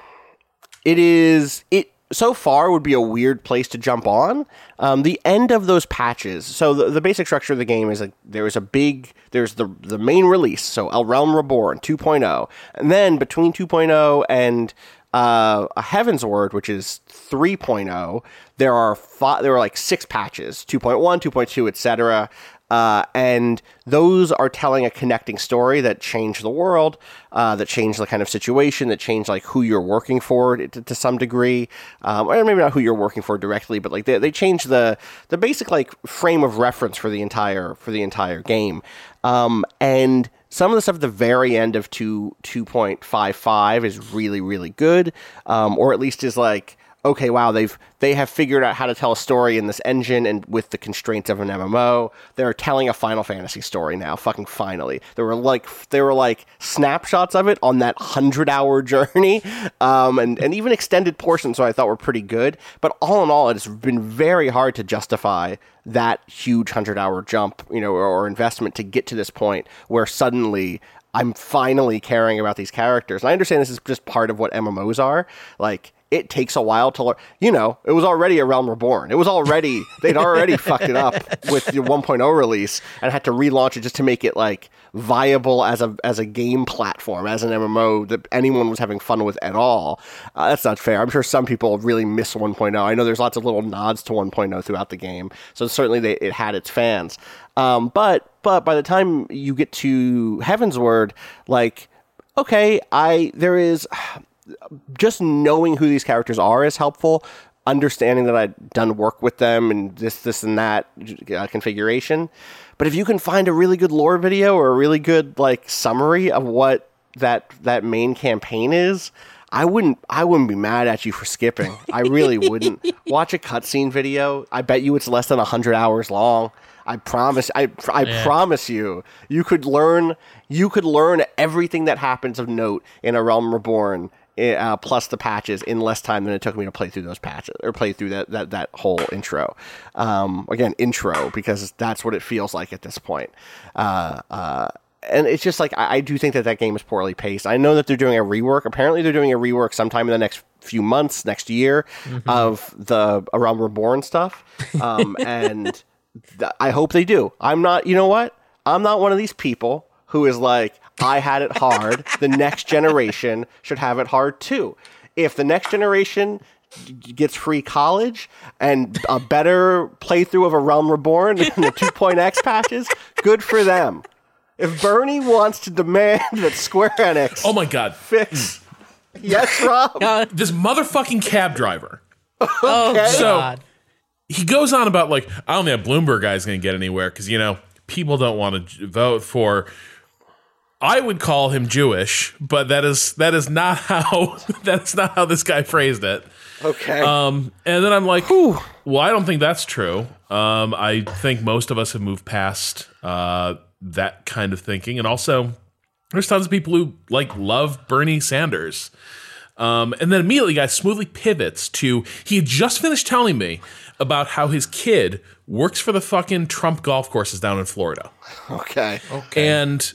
it is it so far would be a weird place to jump on. Um, the end of those patches. So the, the basic structure of the game is like there is a big there's the the main release. So El Realm Reborn two point oh, and then between two point oh and uh, a Heavensward, which is three point oh, there are five, there are like six patches: two point one, two point two, et cetera. Uh, and those are telling a connecting story that changed the world, uh, that changed the kind of situation, that changed like who you're working for to, to some degree, um, or maybe not who you're working for directly, but like they they changed the the basic like frame of reference for the entire for the entire game. Um, and some of the stuff at the very end of two two point five five is really really good, um, or at least is like. Okay, wow, they've they have figured out how to tell a story in this engine and with the constraints of an M M O. They're telling a Final Fantasy story now, fucking finally. There were like there were like snapshots of it on that hundred-hour journey, um, and and even extended portions, so I thought were pretty good. But all in all, it's been very hard to justify that huge hundred-hour jump, you know, or, or investment to get to this point where suddenly I'm finally caring about these characters. And I understand this is just part of what M M Os are, like. It takes a while to learn. You know, it was already a Realm Reborn. It was already, they'd already fucked it up with the one point oh release and had to relaunch it just to make it like viable as a as a game platform, as an M M O that anyone was having fun with at all. Uh, that's not fair. I'm sure some people really miss one point oh. I know there's lots of little nods to one point oh throughout the game. So certainly they, it had its fans. Um, but but by the time you get to Heavensward, like, okay, I there is... just knowing who these characters are is helpful. Understanding that I've done work with them and this, this, and that uh, configuration. But if you can find a really good lore video or a really good like summary of what that that main campaign is, I wouldn't I wouldn't be mad at you for skipping. I really wouldn't. Watch a cutscene video. I bet you it's less than a hundred hours long. I promise. I I Yeah. promise you. You could learn. You could learn everything that happens of note in A Realm Reborn. Uh, plus the patches in less time than it took me to play through those patches or play through that that, that whole intro. Um, again, intro, because that's what it feels like at this point. Uh, uh, and it's just like, I, I do think that that game is poorly paced. I know that they're doing a rework. Apparently they're doing a rework sometime in the next few months, next year, mm-hmm. of the A Realm Reborn stuff. Um, and th- I hope they do. I'm not, you know what? I'm not one of these people who is like, I had it hard. The next generation should have it hard too. If the next generation gets free college and a better playthrough of A Realm Reborn and the two point X patches, good for them. If Bernie wants to demand that Square Enix Oh my god. fix... Yes, Rob? This motherfucking cab driver. Oh, So- God. He goes on about like, I don't think a Bloomberg guy's going to get anywhere because, you know, people don't want to vote for... I would call him Jewish, but that is that is not how that's not how this guy phrased it. Okay. Um, and then I'm like, Whew. well, I don't think that's true. Um, I think most of us have moved past uh, that kind of thinking, and also there's tons of people who like love Bernie Sanders. Um, and then immediately, guy smoothly pivots to he had just finished telling me about how his kid works for the fucking Trump golf courses down in Florida. okay. Okay. And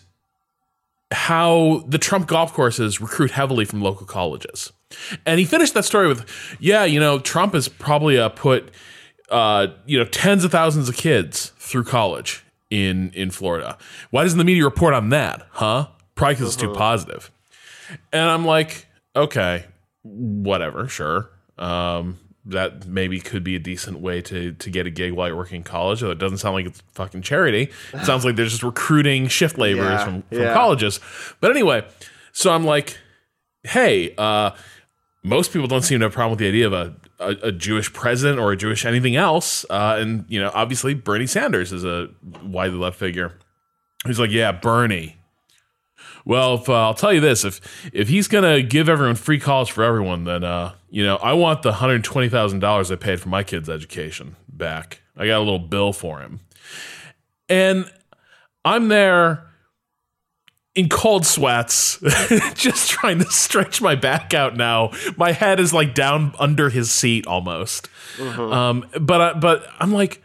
how the Trump golf courses recruit heavily from local colleges. And he finished that story with, yeah, you know, Trump has probably uh, put, uh, you know, tens of thousands of kids through college in, in Florida. Why doesn't the media report on that? Huh? Probably because it's too positive. And I'm like, okay, whatever, sure. Um, that maybe could be a decent way to to get a gig while you're working in college. Though it doesn't sound like it's fucking charity. It sounds like they're just recruiting shift laborers Yeah, from, from yeah. colleges. But anyway, so I'm like, hey, uh, most people don't seem to have a problem with the idea of a, a, a Jewish president or a Jewish anything else. Uh, and, you know, obviously Bernie Sanders is a widely loved figure. He's like, yeah, Bernie. Well, if, uh, I'll tell you this, if if he's going to give everyone free college for everyone, then, uh, you know, I want the one hundred twenty thousand dollars I paid for my kid's education back. I got a little bill for him. And I'm there in cold sweats, just trying to stretch my back out now. My head is like down under his seat almost. Mm-hmm. Um, but, I, but I'm like,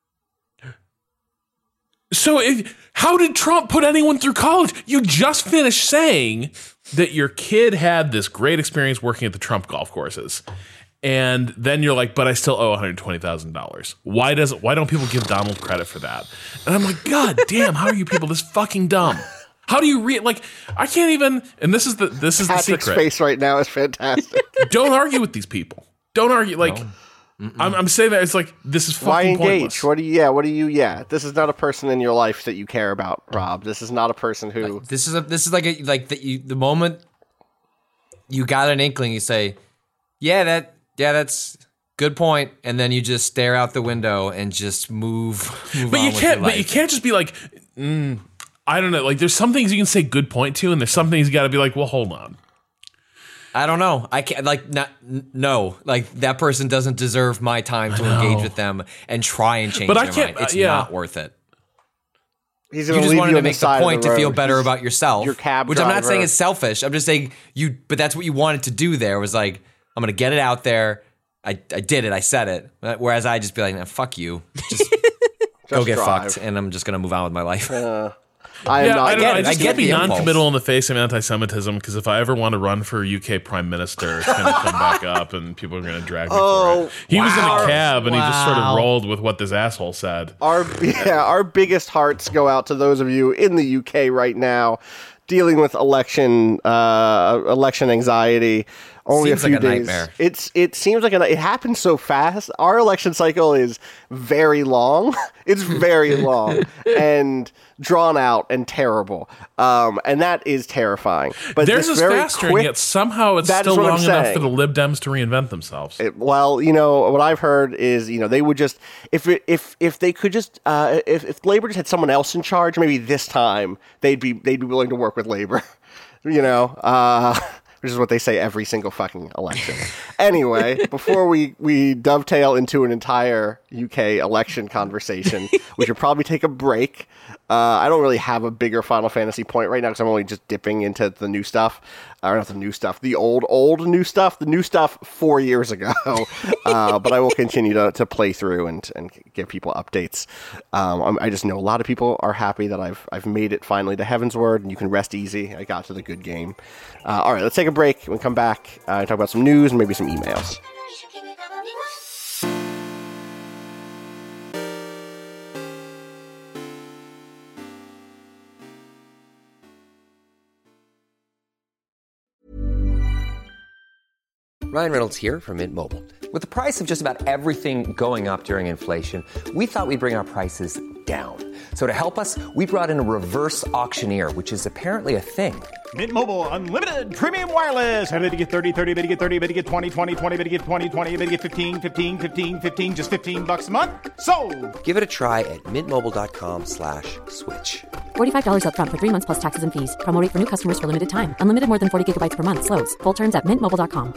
so if, how did Trump put anyone through college? You just finished saying that your kid had this great experience working at the Trump golf courses. And then you're like, but I still owe one hundred twenty thousand dollars. Why does why don't people give Donald credit for that? And I'm like, God damn, how are you people this fucking dumb? How do you read? Like, I can't even. And this is the this is Patrick's the secret. face right now is fantastic. Don't argue with these people. Don't argue. Like, no. I'm, I'm saying that it's like this is fucking Why engage? pointless. What do you? Yeah. What do you? Yeah. This is not a person in your life that you care about, Rob. This is not a person who. This is a this is like a like the you, the moment you got an inkling, you say, yeah, that yeah, that's good point, and then you just stare out the window and just move. move But on you with can't. your But you life. can't just be like, mm, I don't know. Like, there's some things you can say good point to, and there's some things you got to be like, well, hold on. I don't know. I can't like not n- no like that person doesn't deserve my time to engage with them and try and change But I their can't- mind. It's uh, yeah. not worth it. He's You gonna just leave wanted you to on the make the side of point to feel road. better He's about yourself, your cab which I'm not driver. saying is selfish. I'm just saying you, but that's what you wanted to do. There was like, I'm gonna get it out there. I, I did it. I said it. Whereas I just be like, nah, fuck you. Just, go get drive. fucked, and I'm just gonna move on with my life. Uh, I am Yeah, not. I don't get know. it. I just I can't get be the impulse. non-committal in the face of anti-Semitism because if I ever want to run for U K Prime Minister, it's going to come back up and people are going to drag me Oh, for it. He was in wow. a cab and he just sort of Wow. rolled with what this asshole said. Our yeah, our biggest hearts go out to those of you in the U K right now, dealing with election uh, election anxiety. Only Seems a few like a days. nightmare. It's it seems like a, it happens so fast. Our election cycle is very long. It's very long and drawn out and terrible. Um, and that is terrifying. But Theirs this is very faster, quick, and yet somehow it's That is still what I'm long enough saying. for the Lib Dems to reinvent themselves. It- well, you know what I've heard is you know they would just if it, if if they could just uh, if if Labor just had someone else in charge, maybe this time they'd be they'd be willing to work with Labor. you know, uh, which is what they say every single fucking election. Anyway, before we we dovetail into an entire U K election conversation, we should probably take a break. Uh, I don't really have a bigger Final Fantasy point right now because I'm only just dipping into the new stuff. Or not the new stuff, the old, old new stuff. The new stuff four years ago. uh, but I will continue to, to play through and, and give people updates. Um, I'm, I just know a lot of people are happy that I've I've made it finally to Heavensward, and you can rest easy. I got to the good game. Uh, all right, let's take a break. When we come back, uh, talk about some news and maybe some emails. Ryan Reynolds here from Mint Mobile. With the price of just about everything going up during inflation, we thought we'd bring our prices down. So to help us, we brought in a reverse auctioneer, which is apparently a thing. Mint Mobile Unlimited Premium Wireless. How to get thirty, thirty, how to get thirty, how to get twenty, twenty, twenty, how to get twenty, twenty, how to get fifteen, fifteen, fifteen, fifteen, just fifteen bucks a month? Sold! Give it a try at mintmobile.com slash switch. forty-five dollars up front for three months plus taxes and fees. Promo rate for new customers for limited time. Unlimited more than forty gigabytes per month. Slows full terms at mint mobile dot com.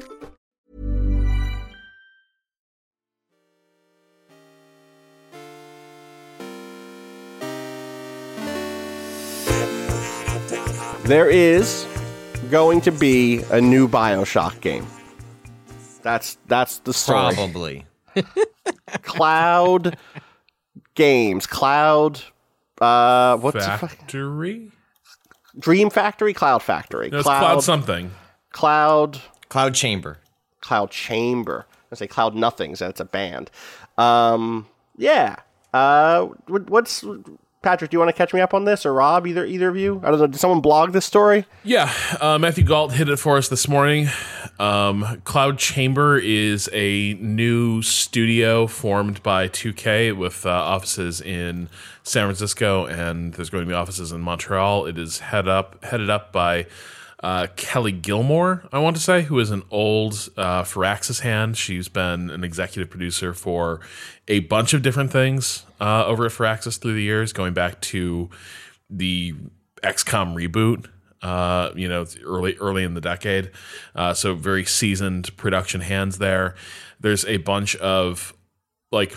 There is going to be a new BioShock game. That's that's the story. Probably. Cloud Games, Cloud. Uh, what's the fuck? Factory? Dream Factory, Cloud Factory, No, it's Cloud something. Cloud, Cloud Chamber. Cloud Chamber. I say Cloud Nothings. That's a band. Um, yeah. Uh, what- what's Patrick? Do you want to catch me up on this, or Rob? Either either of you? I don't know. Did someone blog this story? Yeah, uh, Matthew Galt hit it for us this morning. Um, Cloud Chamber is a new studio formed by two K with uh, offices in San Francisco, and there's going to be offices in Montreal. It is head up headed up by uh, Kelly Gilmore, I want to say, who is an old uh, Firaxis hand. She's been an executive producer for a bunch of different things uh, over at Firaxis through the years, going back to the X COM reboot. Uh, you know, early early in the decade, uh, so very seasoned production hands there. There's a bunch of like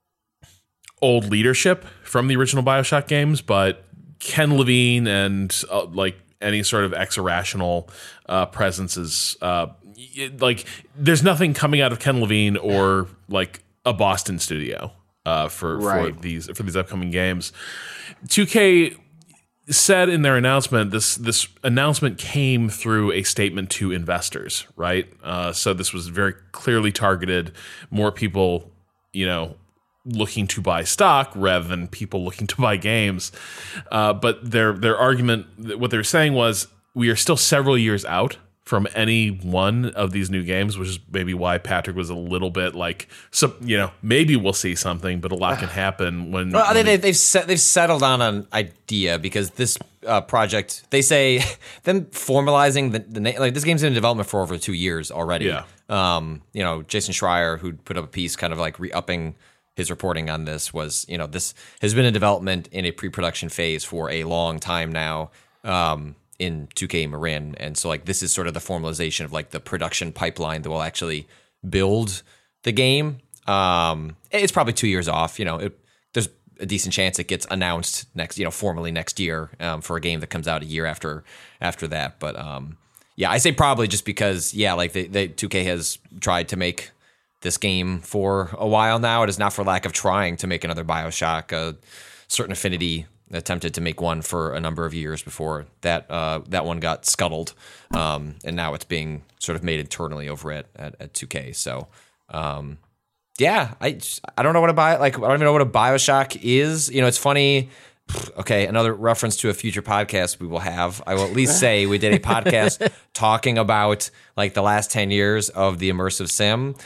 old leadership from the original BioShock games, but Ken Levine and uh, like any sort of ex-irrational uh, presence is uh, it, like there's nothing coming out of Ken Levine or like a Boston studio uh, for right. for these for these upcoming games. two K said in their announcement, this this announcement came through a statement to investors, right? Uh, so this was very clearly targeted, more people, you know, looking to buy stock rather than people looking to buy games. Uh, but their their argument, what they were saying was, we are still several years out from any one of these new games, which is maybe why Patrick was a little bit like, so you know, maybe we'll see something, but a lot can happen when. Well, when they, they, they've set, they've settled on an idea because this uh, project, they say, them formalizing the, the name, like this game's been in development for over two years already. Yeah. Um, you know, Jason Schreier, who put up a piece, kind of like re-upping his reporting on this, was, you know, this has been in development in a pre-production phase for a long time now. Um, in two K Marin, and so like this is sort of the formalization of like the production pipeline that will actually build the game. Um, it's probably two years off. You know, it, there's a decent chance it gets announced next, you know, formally next year um, for a game that comes out a year after after that. But um, yeah, I say probably just because yeah, like they, they two K has tried to make this game for a while now. It is not for lack of trying to make another BioShock. A certain Affinity attempted to make one for a number of years before that uh, that one got scuttled, um, and now it's being sort of made internally over at at, at two K. So, um, yeah, I I don't know what a bio like I don't even know what a BioShock is. You know, it's funny. Okay, another reference to a future podcast we will have. I will at least say we did a podcast talking about like the last ten years of the immersive sim,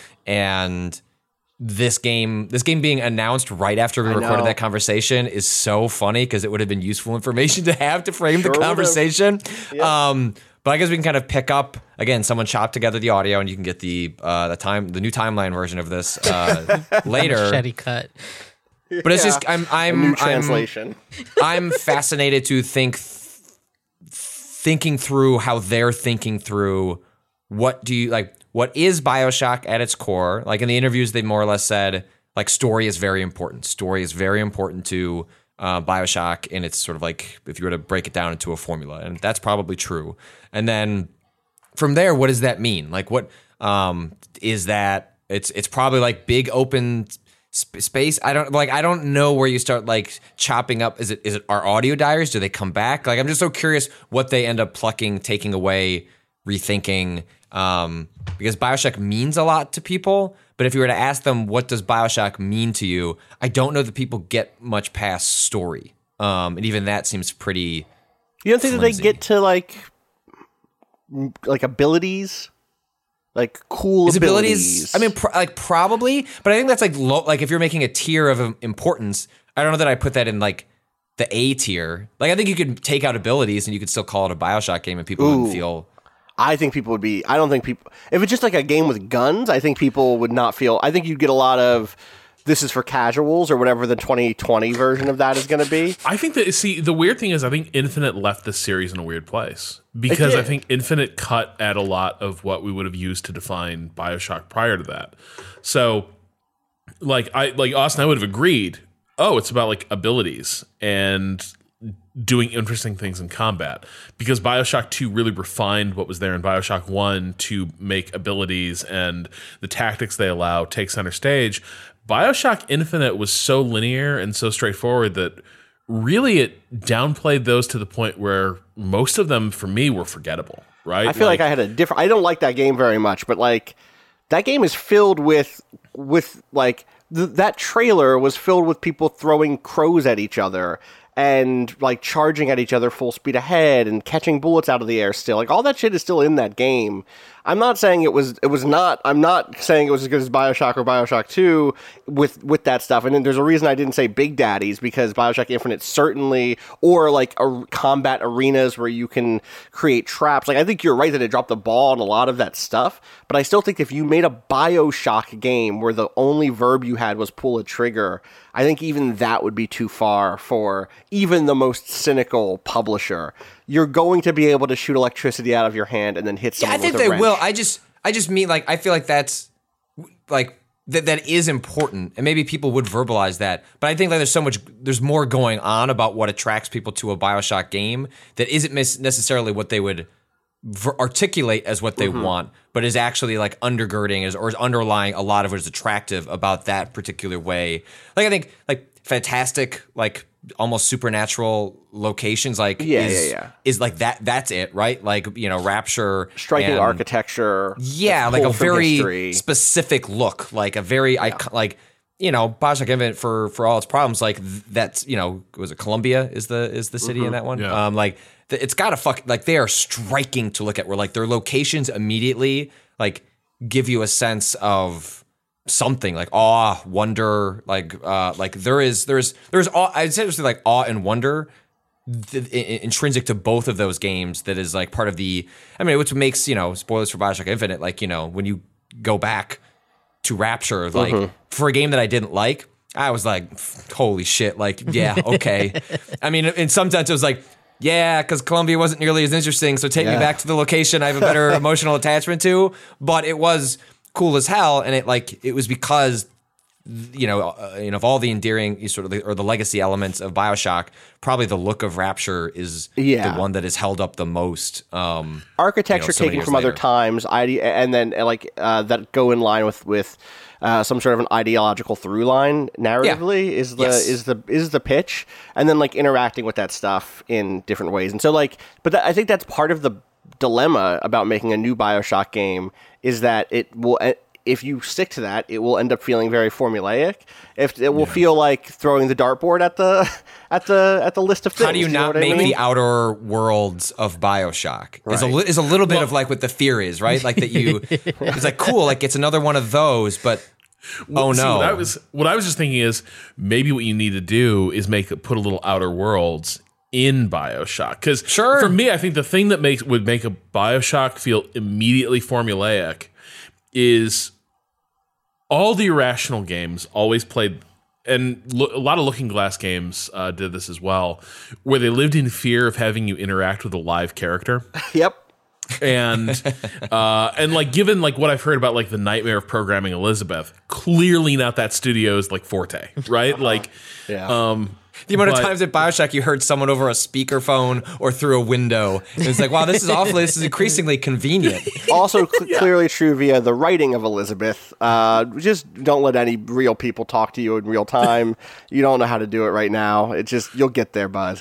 and this game, this game being announced right after we I recorded know. that conversation is so funny because it would have been useful information to have to frame Sure the would've. conversation. Yeah. Um, but I guess we can kind of pick up again. Someone chopped together the audio, and you can get the uh, the time, the new timeline version of this uh, later. Machete cut. But it's just I'm A I'm new I'm, translation. I'm fascinated to think thinking through how they're thinking through what do you like what is BioShock at its core. Like in the interviews they more or less said like story is very important. Story is very important to uh, BioShock, and it's sort of like if you were to break it down into a formula, and that's probably true. And then from there, what does that mean? Like what um, is that it's it's probably like big open Sp- space. I don't like. I don't know where you start like chopping up. Is it? Is it our audio diaries? Do they come back? Like, I'm just so curious what they end up plucking, taking away, rethinking. Um, because BioShock means a lot to people. But if you were to ask them, what does BioShock mean to you? I don't know that people get much past story. Um, and even that seems pretty. You don't think flimsy. that they get to like, m- like abilities? Like cool His abilities. abilities. I mean, pr- like probably, but I think that's like low. Like if you're making a tier of um, importance, I don't know that I put that in like the A tier. Like I think you could take out abilities and you could still call it a BioShock game, and people Ooh. wouldn't feel. I think people would be. I don't think people. If it's just like a game with guns, I think people would not feel. I think you'd get a lot of. This is for casuals or whatever the twenty twenty version of that is going to be. I think that, see, the weird thing is I think Infinite left this series in a weird place because It I did. think Infinite cut at a lot of what we would have used to define BioShock prior to that. So, like, I like Austin, I would have agreed, oh, it's about like abilities and doing interesting things in combat, because BioShock two really refined what was there in BioShock one to make abilities and the tactics they allow take center stage. BioShock Infinite was so linear and so straightforward that really it downplayed those to the point where most of them for me were forgettable, right? I feel like, I had a different. I don't like that game very much, but like that game is filled with with like th- that trailer was filled with people throwing crows at each other and like charging at each other full speed ahead and catching bullets out of the air still. Like all that shit is still in that game. I'm not saying it was it was not I'm not saying it was as good as BioShock or BioShock two with with that stuff. And then there's a reason I didn't say Big Daddies, because BioShock Infinite certainly, or like a combat arenas where you can create traps. Like I think you're right that it dropped the ball on a lot of that stuff, but I still think if you made a BioShock game where the only verb you had was pull a trigger, I think even that would be too far for even the most cynical publisher. You're going to be able to shoot electricity out of your hand and then hit someone Yeah, I think with a they wrench. will. I just, I just mean like I feel like that's like that that is important, and maybe people would verbalize that. But I think like there's so much, there's more going on about what attracts people to a BioShock game that isn't mis- necessarily what they would ver- articulate as what they Mm-hmm. want, but is actually like undergirding is or is underlying a lot of what is attractive about that particular way. Like I think like fantastic, like almost supernatural locations, like Yeah, is, yeah, yeah. is like that. That's it, right? Like you know, Rapture, Striking and- architecture. yeah, that's like a pulled from very history. specific look, like a very icon- like you know, BioShock Infinite for for all its problems, like th- that's you know, was it Columbia is the is the city in that one? Yeah. Um, like th- it's got to fuck like they are striking to look at. Where like their locations immediately like give you a sense of something like awe, wonder, like uh, like there is there's there's awe, I'd say there's like awe and wonder th- i- intrinsic to both of those games. That is like part of the. I mean, which makes you know spoilers for BioShock Infinite. Like you know when you go back to Rapture, like Mm-hmm. for a game that I didn't like, I was like, holy shit, like yeah, okay. I mean, in some sense, it was like. Yeah, because Columbia wasn't nearly as interesting, so take Yeah. me back to the location I have a better emotional attachment to. But it was cool as hell, and it like it was because you know, uh, you know, of all the endearing sort of the, or the legacy elements of BioShock, probably the look of Rapture is Yeah. the one that is held up the most. Um, Architecture you know, so many taken years from other later. times, ide- and then uh, like uh, that go in line with with uh, some sort of an ideological through line narratively is the Yes. is the is the pitch, and then like interacting with that stuff in different ways. And so like, but that, I think that's part of the dilemma about making a new BioShock game is that it will. Uh, if you stick to that, it will end up feeling very formulaic. If it will feel like throwing the dartboard at the at the at the list of things. How do you know not what I make mean? the outer worlds of BioShock? Is a Right. li- is a little bit of like what the fear is, right? Like that you, it's like cool, like it's another one of those, but oh See, no, what I was what I was just thinking is maybe what you need to do is make put a little Outer Worlds in BioShock, because Sure. for me, I think the thing that makes would make a BioShock feel immediately formulaic is all the Irrational games always played, and lo- a lot of Looking Glass games uh, did this as well, where they lived in fear of having you interact with a live character. Yep. and uh and like given like what I've heard about like the nightmare of programming Elizabeth, clearly not that studio's like forte, right? Like Yeah. um the amount of but- times at BioShock you heard someone over a speakerphone or through a window. And it's like, wow, this is awfully, this is increasingly convenient. Also cl- clearly true via the writing of Elizabeth. Uh, just don't let any real people talk to you in real time. You don't know how to do it right now. It just you'll get there, bud.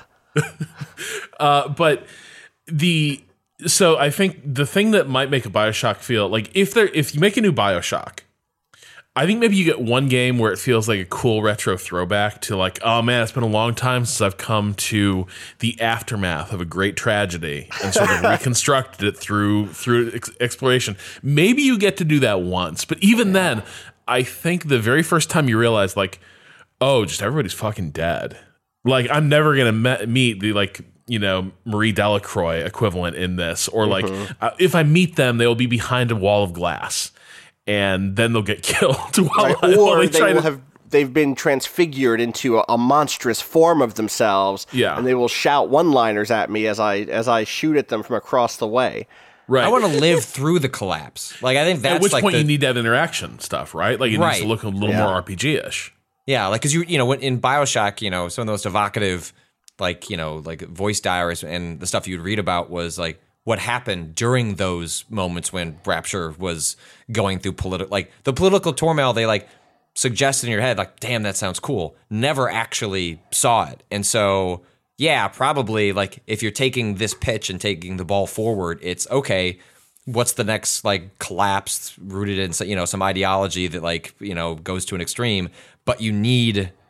uh but the so I think the thing that might make a BioShock feel like if there if you make a new BioShock, I think maybe you get one game where it feels like a cool retro throwback to like, oh man, it's been a long time since I've come to the aftermath of a great tragedy and sort of reconstructed it through through ex- exploration. Maybe you get to do that once, but even then, I think the very first time you realize like, oh, just everybody's fucking dead. Like I'm never gonna me- meet the like you know Marie Delacroix equivalent in this, or like uh, if I meet them, they will be behind a wall of glass. And then they'll get killed while, Right? while Or they they try will to. have they've been transfigured into a, a monstrous form of themselves. Yeah. And they will shout one-liners at me as I as I shoot at them from across the way. Right. I want to live through the collapse. Like I think that's At which like point the, you need that interaction stuff, right? Like it needs Right. to look a little Yeah. more R P G-ish. Yeah, like because you you know when in BioShock, you know some of the most evocative, like you know like voice diaries and the stuff you'd read about was like what happened during those moments when Rapture was going through political, like the political turmoil. They like suggested in your head, like, damn, that sounds cool. Never actually saw it, and so yeah, probably like if you're taking this pitch and taking the ball forward, it's okay. What's the next like collapse rooted in you know some ideology that like you know goes to an extreme, but you need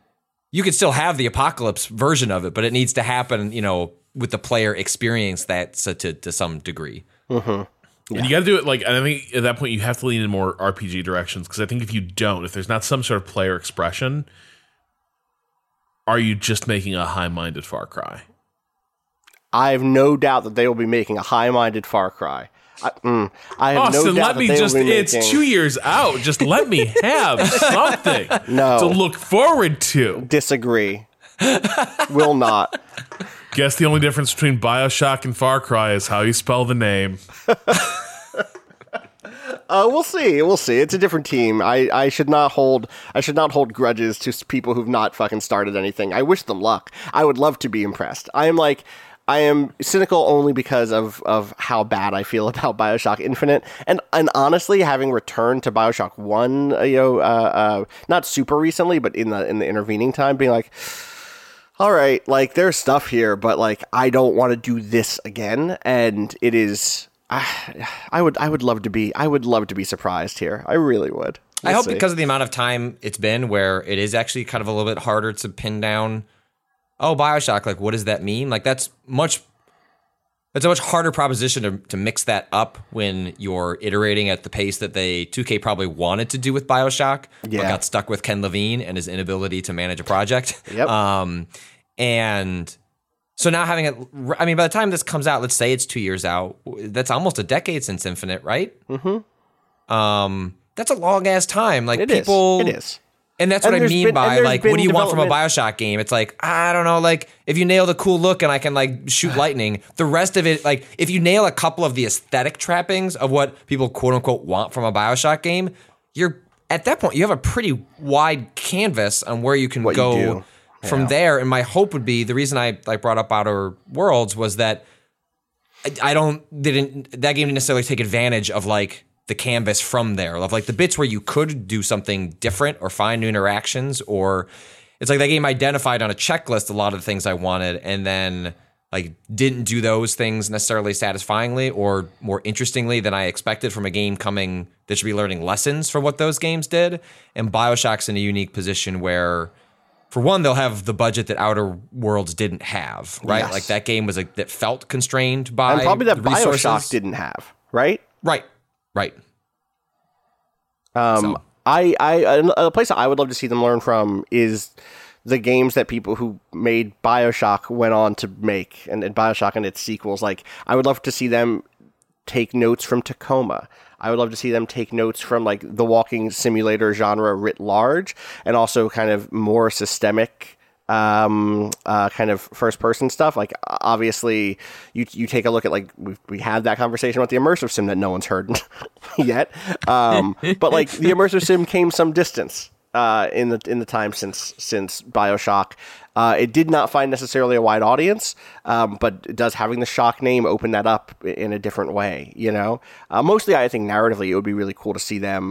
you could still have the apocalypse version of it, but it needs to happen, you know, with the player experience that so to to some degree. Mm-hmm. Yeah. And you got to do it like, and I think at that point you have to lean in more R P G directions, because I think if you don't, if there's not some sort of player expression, are you just making a high-minded Far Cry? I have no doubt that they will be making a high-minded Far Cry. I, mm, I have Austin, no doubt let that me they just, will be it's making... two years out. Just let me have something no. to look forward to. Disagree. Will not. Guess the only difference between BioShock and Far Cry is how you spell the name. Uh, we'll see. We'll see. It's a different team. I, I should not hold I should not hold grudges to people who've not fucking started anything. I wish them luck. I would love to be impressed. I am like I am cynical only because of, of how bad I feel about BioShock Infinite, and and honestly, having returned to BioShock One, uh, you know, uh, uh, not super recently, but in the in the intervening time, being like, all right, like there's stuff here, but like I don't want to do this again, and it is. I would I would love to be I would love to be surprised here. I really would. We'll I hope see. because of the amount of time it's been where it is actually kind of a little bit harder to pin down, oh, BioShock, like what does that mean? Like that's much it's a much harder proposition to, to mix that up when you're iterating at the pace that they two K probably wanted to do with BioShock, yeah. but got stuck with Ken Levine and his inability to manage a project. Yep. Um and So now having it, I mean, by the time this comes out, let's say it's two years out, that's almost a decade since Infinite, right? Mm-hmm. Um, that's a long ass time. Like it people, is. It is. And that's And what I there's mean been- by and there's like, what been do you want from a development- BioShock game? It's like, I don't know, like if you nail the cool look and I can like shoot lightning, the rest of it, like if you nail a couple of the aesthetic trappings of what people quote unquote want from a BioShock game, you're at that point, you have a pretty wide canvas on where you can What you go. do. From Yeah. there, and my hope would be the reason I like brought up Outer Worlds was that I, I don't didn't that game didn't necessarily take advantage of like the canvas from there, of like the bits where you could do something different or find new interactions, or it's like that game identified on a checklist a lot of the things I wanted, and then like didn't do those things necessarily satisfyingly or more interestingly than I expected from a game coming that should be learning lessons from what those games did. And BioShock's in a unique position where, for one, they'll have the budget that Outer Worlds didn't have, right? Yes. Like that game was like that felt constrained by And probably that the resources. BioShock didn't have, right? Right, right. Um, So. I, I, a place that I would love to see them learn from is the games that people who made BioShock went on to make, and, and BioShock and its sequels. Like, I would love to see them take notes from Tacoma. I would love to see them take notes from like the walking simulator genre writ large, and also kind of more systemic um uh kind of first person stuff. Like obviously you you take a look at like we we had that conversation about the immersive sim that no one's heard yet, um but like the immersive sim came some distance uh in the in the time since since BioShock. Uh, it did not find necessarily a wide audience, um, but does having the Shock name open that up in a different way, you know? Uh, mostly, I think, narratively, it would be really cool to see them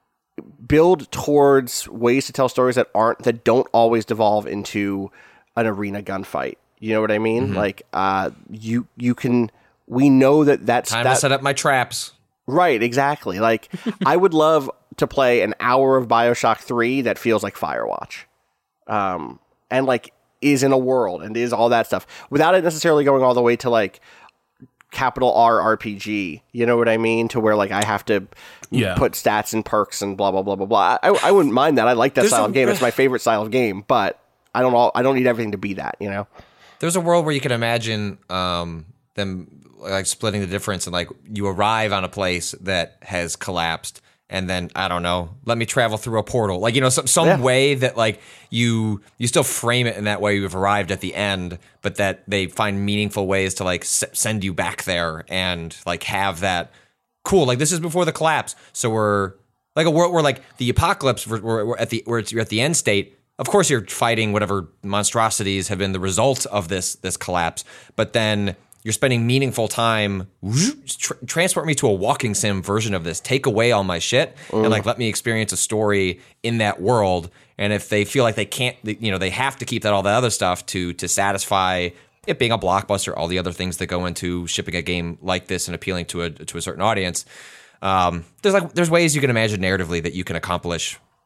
build towards ways to tell stories that aren't, that don't always devolve into an arena gunfight. You know what I mean? Mm-hmm. Like, uh, you you can, we know that that's... Time that, to set up my traps. Right, exactly. Like, I would love to play an hour of BioShock three that feels like Firewatch. Um... and like is in a world and is all that stuff without it necessarily going all the way to like capital R R P G. You know what I mean? To where like I have to Yeah. put stats and perks and blah blah blah blah blah. I, I wouldn't mind that. I like that There's style a- of game. It's my favorite style of game, but I don't all, I don't need everything to be that. You know? There's a world where you can imagine um, them like splitting the difference, and like you arrive on a place that has collapsed, and then I don't know, let me travel through a portal, like you know, some some Yeah. way that like you you still frame it in that way. You've arrived at the end, but that they find meaningful ways to like s- send you back there and like have that cool. Like this is before the collapse, so we're like a world where like the apocalypse, we're, we're we're at the where it's, you're at the end state. Of course, you're fighting whatever monstrosities have been the result of this this collapse, but then you're spending meaningful time. Tr- transport me to a walking sim version of this. Take away all my shit and like let me experience a story in that world. And if they feel like they can't, you know, they have to keep that all that other stuff to to satisfy it being a blockbuster, all the other things that go into shipping a game like this and appealing to a to a certain audience. Um, there's like there's ways you can imagine narratively that you can accomplish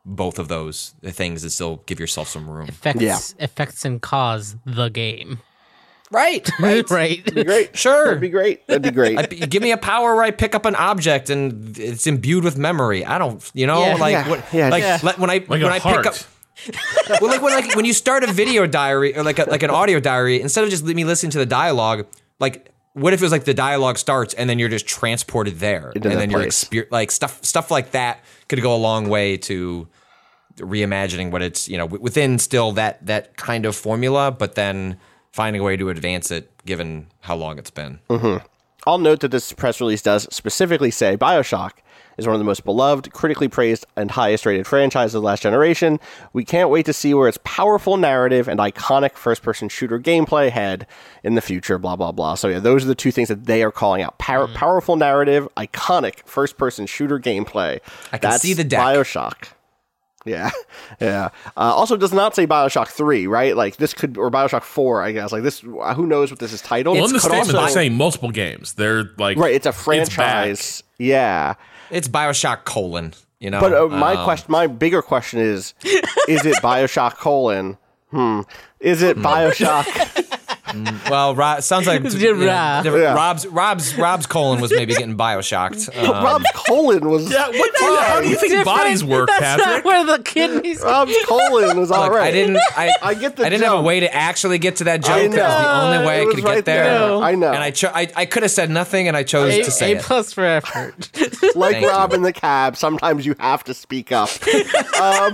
both of those things and still give yourself some room. Effects, Yeah. effects and cause the game. Right, right, right. That'd be great. Sure. That'd be great. That'd be great. I, give me a power where I pick up an object and it's imbued with memory. I don't, you know, Yeah. like Yeah, what, yeah, like yeah. let- when I Like when a I heart. pick up. Well, like when like when you start a video diary or like a, like an audio diary, instead of just me listening to the dialogue, like what if it was like the dialogue starts and then you're just transported there, Into and that then you're place. exper- like stuff stuff like that could go a long way to reimagining what it's, you know, w- within still that that kind of formula, but then finding a way to advance it given how long it's been. I'll note that this press release does specifically say BioShock is one of the most beloved, critically praised, and highest rated franchises of the last generation. We can't wait to see where its powerful narrative and iconic first-person shooter gameplay head in the future, blah, blah, blah. So yeah, those are the two things that they are calling out. Power, Powerful narrative, iconic first-person shooter gameplay. I can That's see the deck. BioShock. Yeah, yeah. Uh, also, it does not say BioShock three, right? Like this could, or BioShock four, I guess. Like this, who knows what this is titled? Well, in the Could statement, also- they're saying multiple games. They're like, right, it's a back. franchise. Yeah. It's BioShock colon, you know. But uh, my Um, question, my bigger question is, is it BioShock colon? Hmm. Is it BioShock? Well, Rob, sounds like you know, Ra. different- Yeah. Rob's Rob's Rob's colon was maybe getting bioshocked. Um, Rob's colon was. Yeah, what the, how do you think Different. bodies work, That's Patrick? not where the kidneys. Rob's colon was all look, right. I didn't. I, I get the I didn't have a joke. way to actually get to that joke. I It was the know. only way It I was could right get there. there. I know. And I cho- I, I could have said nothing, and I chose A, to say A it. plus for effort. Like Thank Rob in the cab, sometimes you have to speak up. um,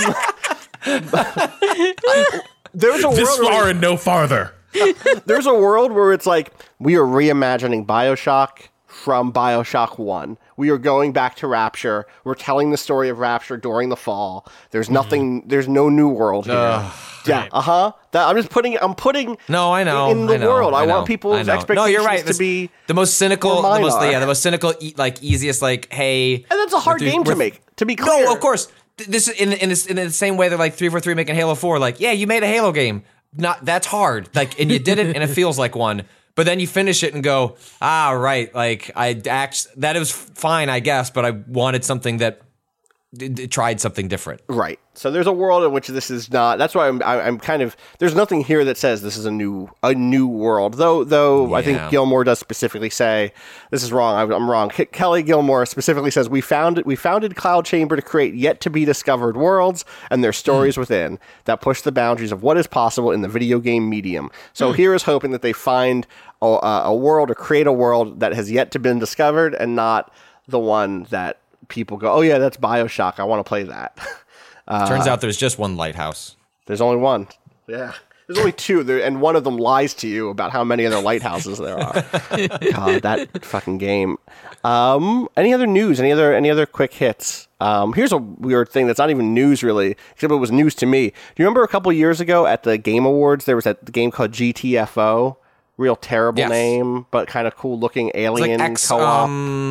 there's a This world where- far and no farther. there's a world where it's like we are reimagining BioShock from BioShock one. We are going back to Rapture. We're telling the story of Rapture during the fall. There's nothing. There's no new world here. yeah. Uh huh. That I'm just putting. I'm putting. No, I know. In the I know, world, I, I know, want people's I know. expectations No, you're right. to This- be. the most cynical, where the mine most are. yeah, the most cynical, e- like easiest, like hey. And that's a hard we're- game to we're- make. To be clear. No, of course. Th- This is in in, this, in the same way that like three forty-three making Halo four. Like, yeah, you made a Halo game. Not that's hard. Like, and you did it, and it feels like one. But then you finish it and go, ah, right. Like I act that it was fine, I guess, but I wanted something that d- d- tried something different. Right. So there's a world in which this is not. That's why I'm. I- I'm kind of. There's nothing here that says this is a new a new world. Though. Though I Yeah. think Gilmore does specifically say this is wrong. I, I'm wrong. Ke- Kelly Gilmore specifically says we found we founded Cloud Chamber to create yet to be discovered worlds and their stories within that push the boundaries of what is possible in the video game medium. So here is hoping that they find a, a world or create a world that has yet to been discovered and not the one that people go, oh yeah, that's BioShock. I want to play that. Turns out there's just one lighthouse. There's only one. Yeah. There's only two, there, and one of them lies to you about how many other lighthouses there are. God, that fucking game. Um, any other news? Any other any other quick hits? Um, here's a weird thing that's not even news really, except it was news to me. Do you remember a couple years ago at the Game Awards there was that game called G T F O? Real terrible Yes. name, but kind of cool looking It's alien like ex, co-op.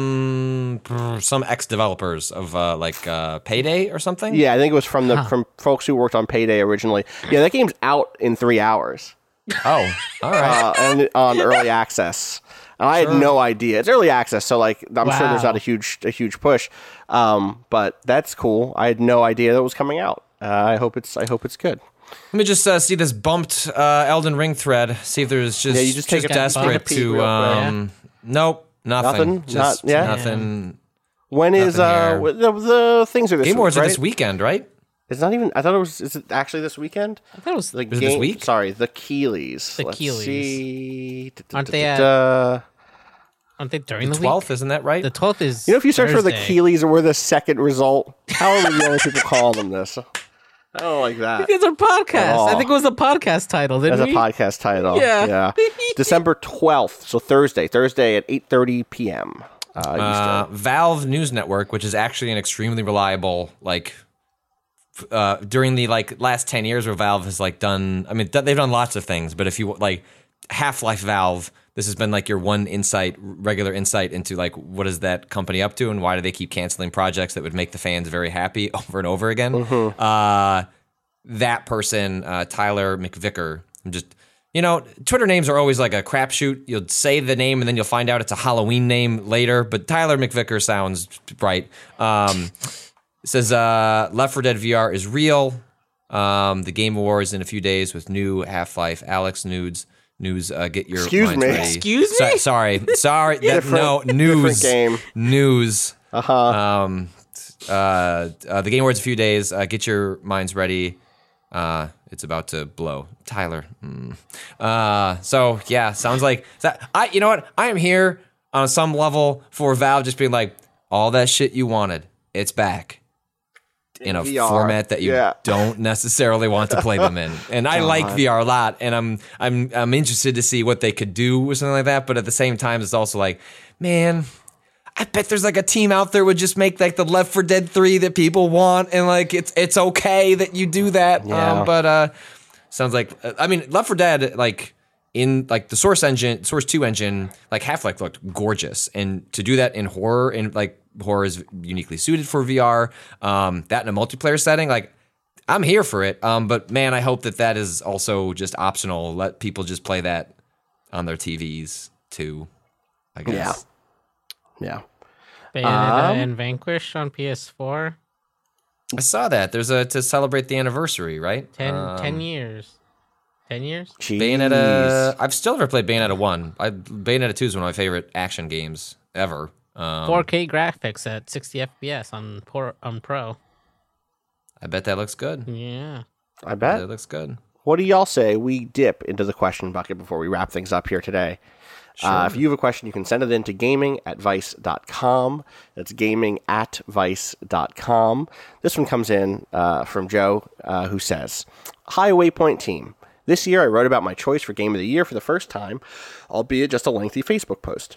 um, some ex developers of uh, like uh, Payday or something. Yeah, I think it was from the from folks who worked on Payday originally. Yeah, that game's out in three hours. Oh, all right. uh, and on early access. And I had no idea. It's early access, so like I'm sure there's Wow. not a huge a huge push. Um, but that's cool. I had no idea that it was coming out. Uh, I hope it's I hope it's good. Let me just uh, see this bumped uh, Elden Ring thread. See if there's just Yeah, you just take a- desperate take a peek real to. quick. Um, nope, nothing. Nothing? Just Not- yeah? nothing. When is uh Nothing the, the things are this Game Awards week, are right? this weekend, right? It's not even. I thought it was. Is it actually this weekend? I thought it was The Is it this game. week? Sorry, the Keeleys. The Let's Keeleys. see. Aren't they at- Da-da-da-da. Aren't they during the, Twelfth, week? isn't that right? The twelfth is. You know, if you search for the Thursday. Keeleys, we're the second result. How are we the only people calling them this? I don't like that. It's our podcast. all. I think it was a podcast title, didn't As a we? podcast title. Yeah. Yeah. December twelfth, so Thursday. Thursday at eight thirty p.m. Uh, Uh, Eastern. Valve News Network, which is actually an extremely reliable, like f- uh, during the like last ten years where Valve has like done. I mean, th- they've done lots of things, but if you like Half-Life Valve, this has been like your one insight, regular insight into like what is that company up to and why do they keep canceling projects that would make the fans very happy over and over again. Uh, that person, uh, Tyler McVicker, I'm just. You know, Twitter names are always like a crapshoot. You'll say the name and then you'll find out it's a Halloween name later. But Tyler McVicker sounds right. Um, It says uh, Left four Dead V R is real. Um, the Game Awards in a few days with new Half-Life Alex nudes. News. Uh, get your Excuse minds me. ready. Excuse So- me? sorry, sorry. that, no news. different game. News. Uh huh. Um, uh, uh, the Game Awards in a few days. Uh, get your minds ready. Uh, it's about to blow. Tyler. Mm. Uh, so yeah, sounds like that. I. You know what? I am here on some level for Valve just being like, all that shit you wanted, it's back. In a V R. format that you Yeah. don't necessarily want to play them in, and I like V R a lot, and I'm I'm I'm interested to see what they could do with something like that. But at the same time, it's also like, man, I bet there's like a team out there would just make like the Left four Dead three that people want, and like it's it's okay that you do that. Yeah. Um, but uh, sounds like I mean Left four Dead like. In like the Source engine, Source two engine, like Half-Life looked gorgeous, and to do that in horror and like horror is uniquely suited for V R. Um, that in a multiplayer setting, like I'm here for it. Um, but man, I hope that that is also just optional. Let people just play that on their T Vs too. I guess. Yeah. Bayonetta Um, and Vanquish on P S four. I saw that. There's a to celebrate the anniversary, right? Ten, Um, ten years. Ten years? Jeez. Bayonetta. I've still never played Bayonetta one. I, Bayonetta two is one of my favorite action games ever. Um, four K graphics at sixty F P S on por- on Pro. I bet that looks good. Yeah. I bet. That looks good. What do y'all say we dip into the question bucket before we wrap things up here today? Uh, if you have a question, you can send it in to gaming at vice dot com. That's gaming at vice dot com. This one comes in uh, from Joe, uh, who says, Hi, Waypoint team. This year, I wrote about my choice for Game of the Year for the first time, albeit just a lengthy Facebook post.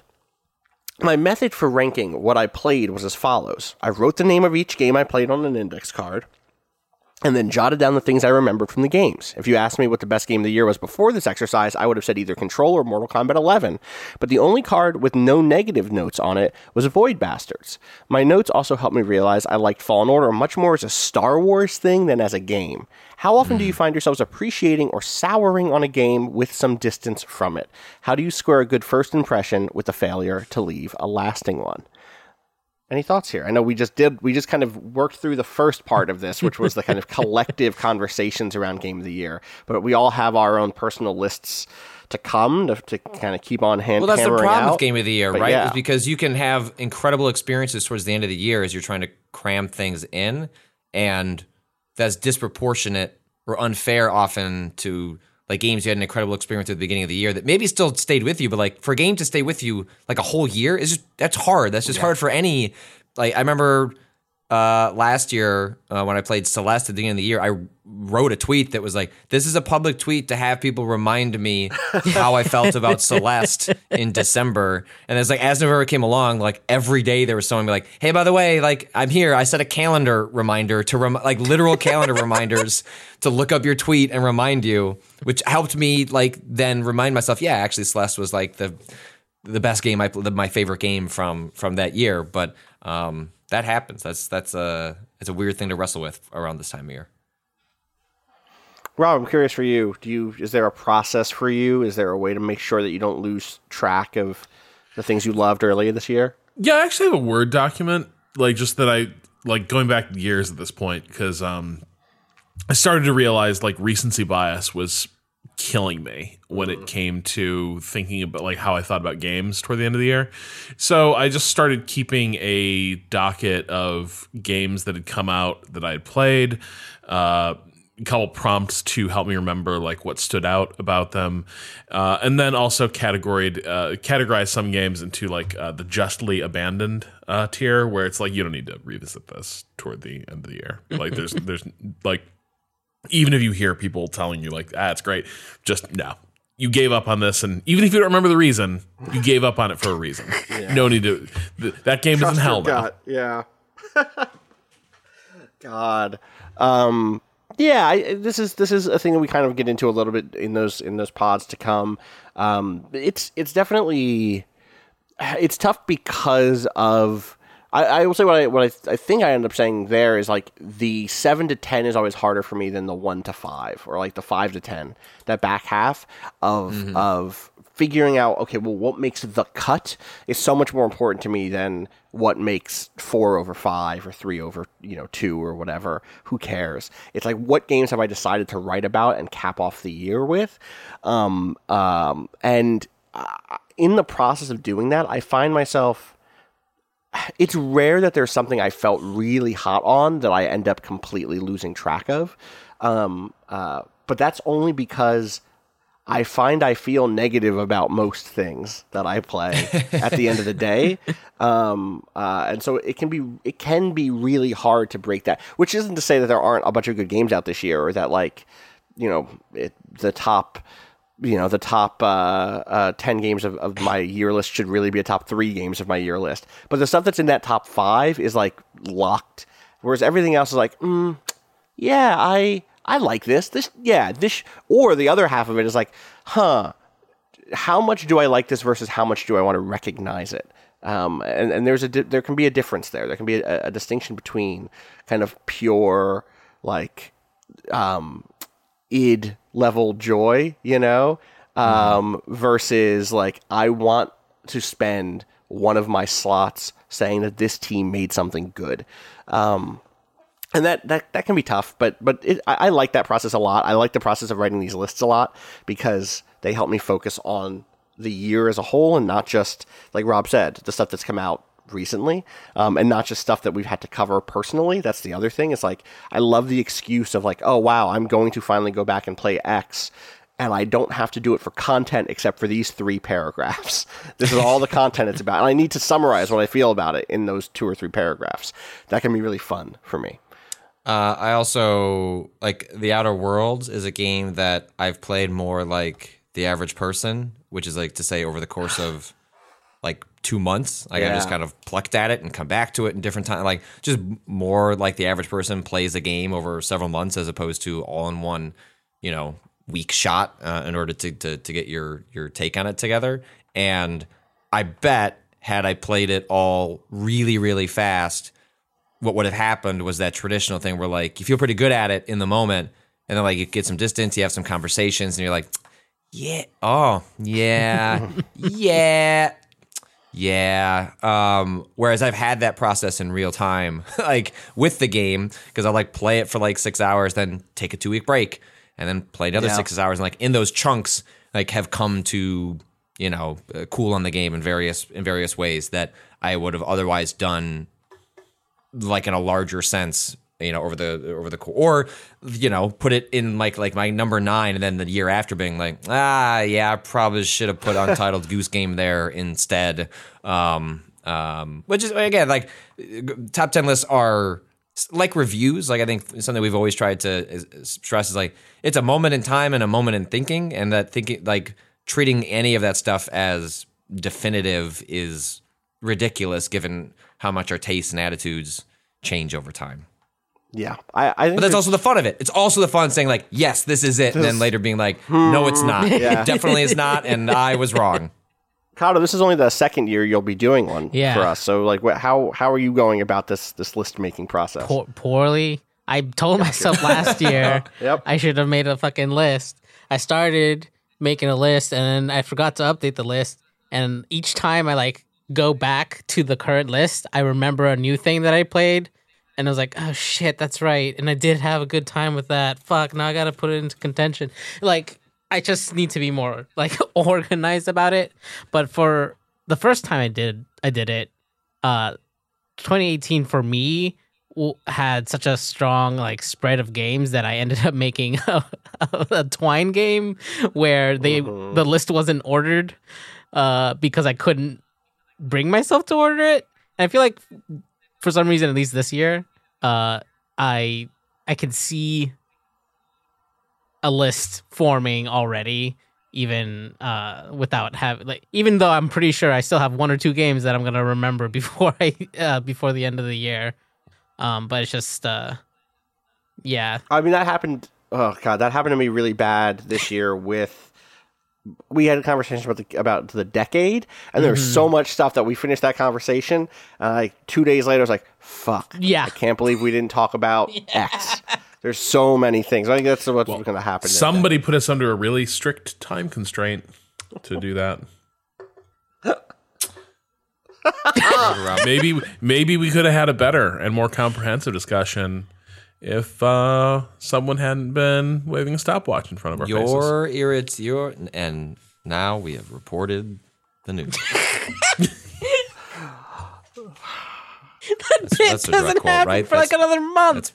My method for ranking what I played was as follows. I wrote the name of each game I played on an index card, and then jotted down the things I remembered from the games. If you asked me what the best game of the year was before this exercise, I would have said either Control or Mortal Kombat eleven, but the only card with no negative notes on it was Void Bastards. My notes also helped me realize I liked Fallen Order much more as a Star Wars thing than as a game. How often do you find yourselves appreciating or souring on a game with some distance from it? How do you square a good first impression with the failure to leave a lasting one? Any thoughts here? I know we just did, we just kind of worked through the first part of this, which was the kind of collective conversations around Game of the Year, but we all have our own personal lists to come to, to kind of keep on hand. Well, that's the hammering problem out. with Game of the Year, But right? yeah. Is because you can have incredible experiences towards the end of the year as you're trying to cram things in, and that's disproportionate or unfair often to like games you had an incredible experience at the beginning of the year that maybe still stayed with you, but like for a game to stay with you like a whole year is just that's hard. That's just hard for any. Like I remember uh, last year uh, when I played Celeste at the beginning of the year, I wrote a tweet that was like, "This is a public tweet to have people remind me how I felt about Celeste in December." And it's like as November came along, like every day there was someone be like, "Hey, by the way, like I'm here. I set a calendar reminder to rem- like literal calendar reminders to look up your tweet and remind you," which helped me like then remind myself, yeah, actually Celeste was like the the best game I played, my favorite game from from that year. But um, that happens. That's that's a it's a weird thing to wrestle with around this time of year. Rob, I'm curious for you. Do you is there a process for you? Is there a way to make sure that you don't lose track of the things you loved earlier this year? Yeah, I actually have a Word document, like just that I like going back years at this point because um, I started to realize like recency bias was killing me when it came to thinking about like how I thought about games toward the end of the year. So I just started keeping a docket of games that had come out that I had played. Uh, a couple prompts to help me remember like what stood out about them, uh, and then also categorized uh, categorize some games into like uh, the justly abandoned uh, tier, where it's like you don't need to revisit this toward the end of the year. Like there's there's like even if you hear people telling you like ah it's great, just no. You gave up on this, and even if you don't remember the reason, you gave up on it for a reason. Yeah. No need to. Th- that game is in hell now. Yeah. God. Um, yeah. I, this is this is a thing that we kind of get into a little bit in those in those pods to come. Um, it's it's definitely it's tough because of. I, I will say what I what I, I think I end up saying there is like the seven to ten is always harder for me than the one to five or like the five to ten. That back half of mm-hmm. of figuring out, okay, well, what makes the cut is so much more important to me than what makes four over five or three over, you know, two or whatever. Who cares? It's like, what games have I decided to write about and cap off the year with? Um, um, and uh, in the process of doing that, I find myself, it's rare that there's something I felt really hot on that I end up completely losing track of. Um, uh, but that's only because I find I feel negative about most things that I play at the end of the day. Um, uh, and so it can be it can be really hard to break that, which isn't to say that there aren't a bunch of good games out this year, or that, like, you know, it, the top, you know, the top uh, uh, ten games of, of my year list should really be a top three games of my year list. But the stuff that's in that top five is, like, locked, whereas everything else is like, mm, yeah, I... I like this. This, yeah, this, or the other half of it is like, huh, how much do I like this versus how much do I want to recognize it? Um, and, and there's a, there can be a difference there. There can be a, a distinction between kind of pure, like, um, id level joy, you know, um, mm-hmm. versus, like, I want to spend one of my slots saying that this team made something good. Um, And that, that, that can be tough, but but it, I, I like that process a lot. I like the process of writing these lists a lot because they help me focus on the year as a whole and not just, like Rob said, the stuff that's come out recently, um, and not just stuff that we've had to cover personally. That's the other thing. It's like, I love the excuse of, like, oh, wow, I'm going to finally go back and play X, and I don't have to do it for content except for these three paragraphs. This is all the content it's about. And I need to summarize what I feel about it in those two or three paragraphs. That can be really fun for me. Uh, I also, like, The Outer Worlds is a game that I've played more like the average person, which is, like, to say over the course of, like, two months. Like, yeah. I just kind of plucked at it and come back to it in different times. Like, just more like the average person plays a game over several months as opposed to all in one, you know, week shot uh, in order to, to, to get your, your take on it together. And I bet had I played it all really, really fast, what would have happened was that traditional thing where, like, you feel pretty good at it in the moment, and then, like, you get some distance, you have some conversations, and you're like, yeah, oh, yeah, yeah, yeah. Um, whereas I've had that process in real time, like, with the game, because I, like, play it for, like, six hours, then take a two-week break, and then play another yeah. six hours, and, like, in those chunks, like, have come to, you know, uh, cool on the game in various in various ways that I would have otherwise done, like, in a larger sense, you know, over the over the or, you know, put it in like like my number nine, and then the year after being like, ah, yeah, I probably should have put Untitled Goose Game there instead. Um, um, which is, again, like, top ten lists are like reviews. Like, I think something we've always tried to stress is, like, it's a moment in time and a moment in thinking, and that thinking, like, treating any of that stuff as definitive is ridiculous given how much our tastes and attitudes change over time. Yeah, I, I think but that's also the fun of it. It's also the fun saying, like, yes, this is it, and then later being like, no, it's not. Yeah. It definitely is not, and I was wrong. Kato, this is only the second year you'll be doing one yeah. for us. So, like, what, how how are you going about this this list making process? Poor, poorly. I told myself last year Yep. I should have made a fucking list. I started making a list, and then I forgot to update the list. And each time I, like, go back to the current list, I remember a new thing that I played, and I was like, oh shit, that's right, and I did have a good time with that. Fuck, now I gotta put it into contention. Like, I just need to be more, like, organized about it. But for the first time I did I did it, uh twenty eighteen for me w- had such a strong, like, spread of games that I ended up making a, a Twine game where they mm-hmm. the list wasn't ordered uh because I couldn't bring myself to order it. And I feel like for some reason, at least this year, uh, I I can see a list forming already, even uh, without having, like, even though I'm pretty sure I still have one or two games that I'm gonna remember before I uh, before the end of the year. Um, but it's just, uh, yeah. I mean, that happened. Oh god, that happened to me really bad this year with. We had a conversation about the about the decade, and there was Mm-hmm. so much stuff that we finished that conversation. Uh, like two days later, I was like, "Fuck! Yeah. I can't believe we didn't talk about X." There's so many things. I think that's what's Well, going to happen. Somebody put us under a really strict time constraint. to do that. maybe maybe we could have had a better and more comprehensive discussion if uh, someone hadn't been waving a stopwatch in front of our faces. Your irrits, your and now we have reported the news. That That's- bit that's a direct doesn't quote, happen right? for like That's- another month.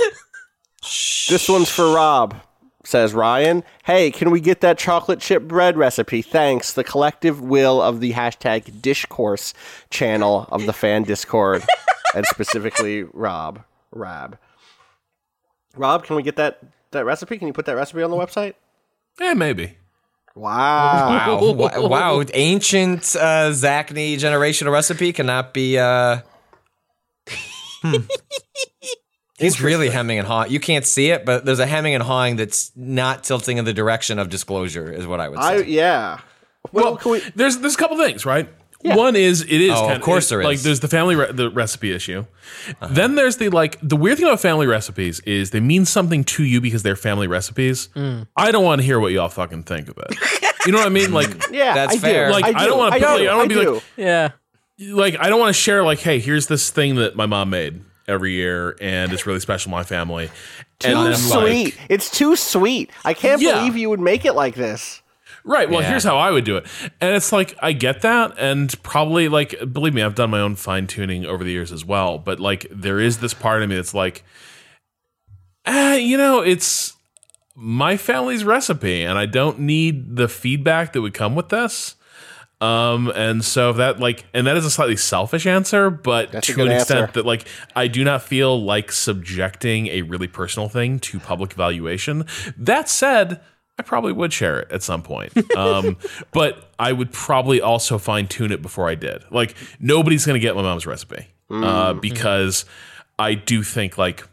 This one's for Rob, says Ryan. Hey, can we get that chocolate chip bread recipe? Thanks. The collective will of the hashtag Dishcourse channel of the fan Discord, and specifically Rob. Rab. Rob, can we get that, that recipe? Can you put that recipe on the website? Yeah, maybe. Wow. Wow, wow, wow. Ancient uh, Zachney generational recipe cannot be. Uh... Hmm. He's really hemming and hawing. You can't see it, but there's a hemming and hawing that's not tilting in the direction of disclosure, is what I would say. I yeah. Well, Well, can we, there's there's a couple things, right? Yeah. One is it is Oh, of kind course there like is. there's the family re- the recipe issue. Then there's the like the weird thing about family recipes is they mean something to you because they're family recipes. I don't want to hear what y'all fucking think of it. You know what I mean? Like yeah, That's I fair. do. Like, I, I don't wanna I put- like, do. I don't wanna be do. like- Yeah. like I don't want to share like, hey, here's this thing that my mom made every year and it's really special to my family. too and then, sweet. like, it's too sweet. I can't Yeah. believe you would make it like this. right. Well, Yeah. here's how I would do it. And it's like, I get that. And probably, like, believe me, I've done my own fine tuning over the years as well. But, like, there is this part of me that's like, ah, you know, it's my family's recipe. And I don't need the feedback that would come with this. Um, and so that, like, and that is a slightly selfish answer, but That's a to good an extent answer. that, like, I do not feel like subjecting a really personal thing to public evaluation. That said, I probably would share it at some point. Um, but I would probably also fine tune it before I did. Like, nobody's going to get my mom's recipe uh, because I do think, like,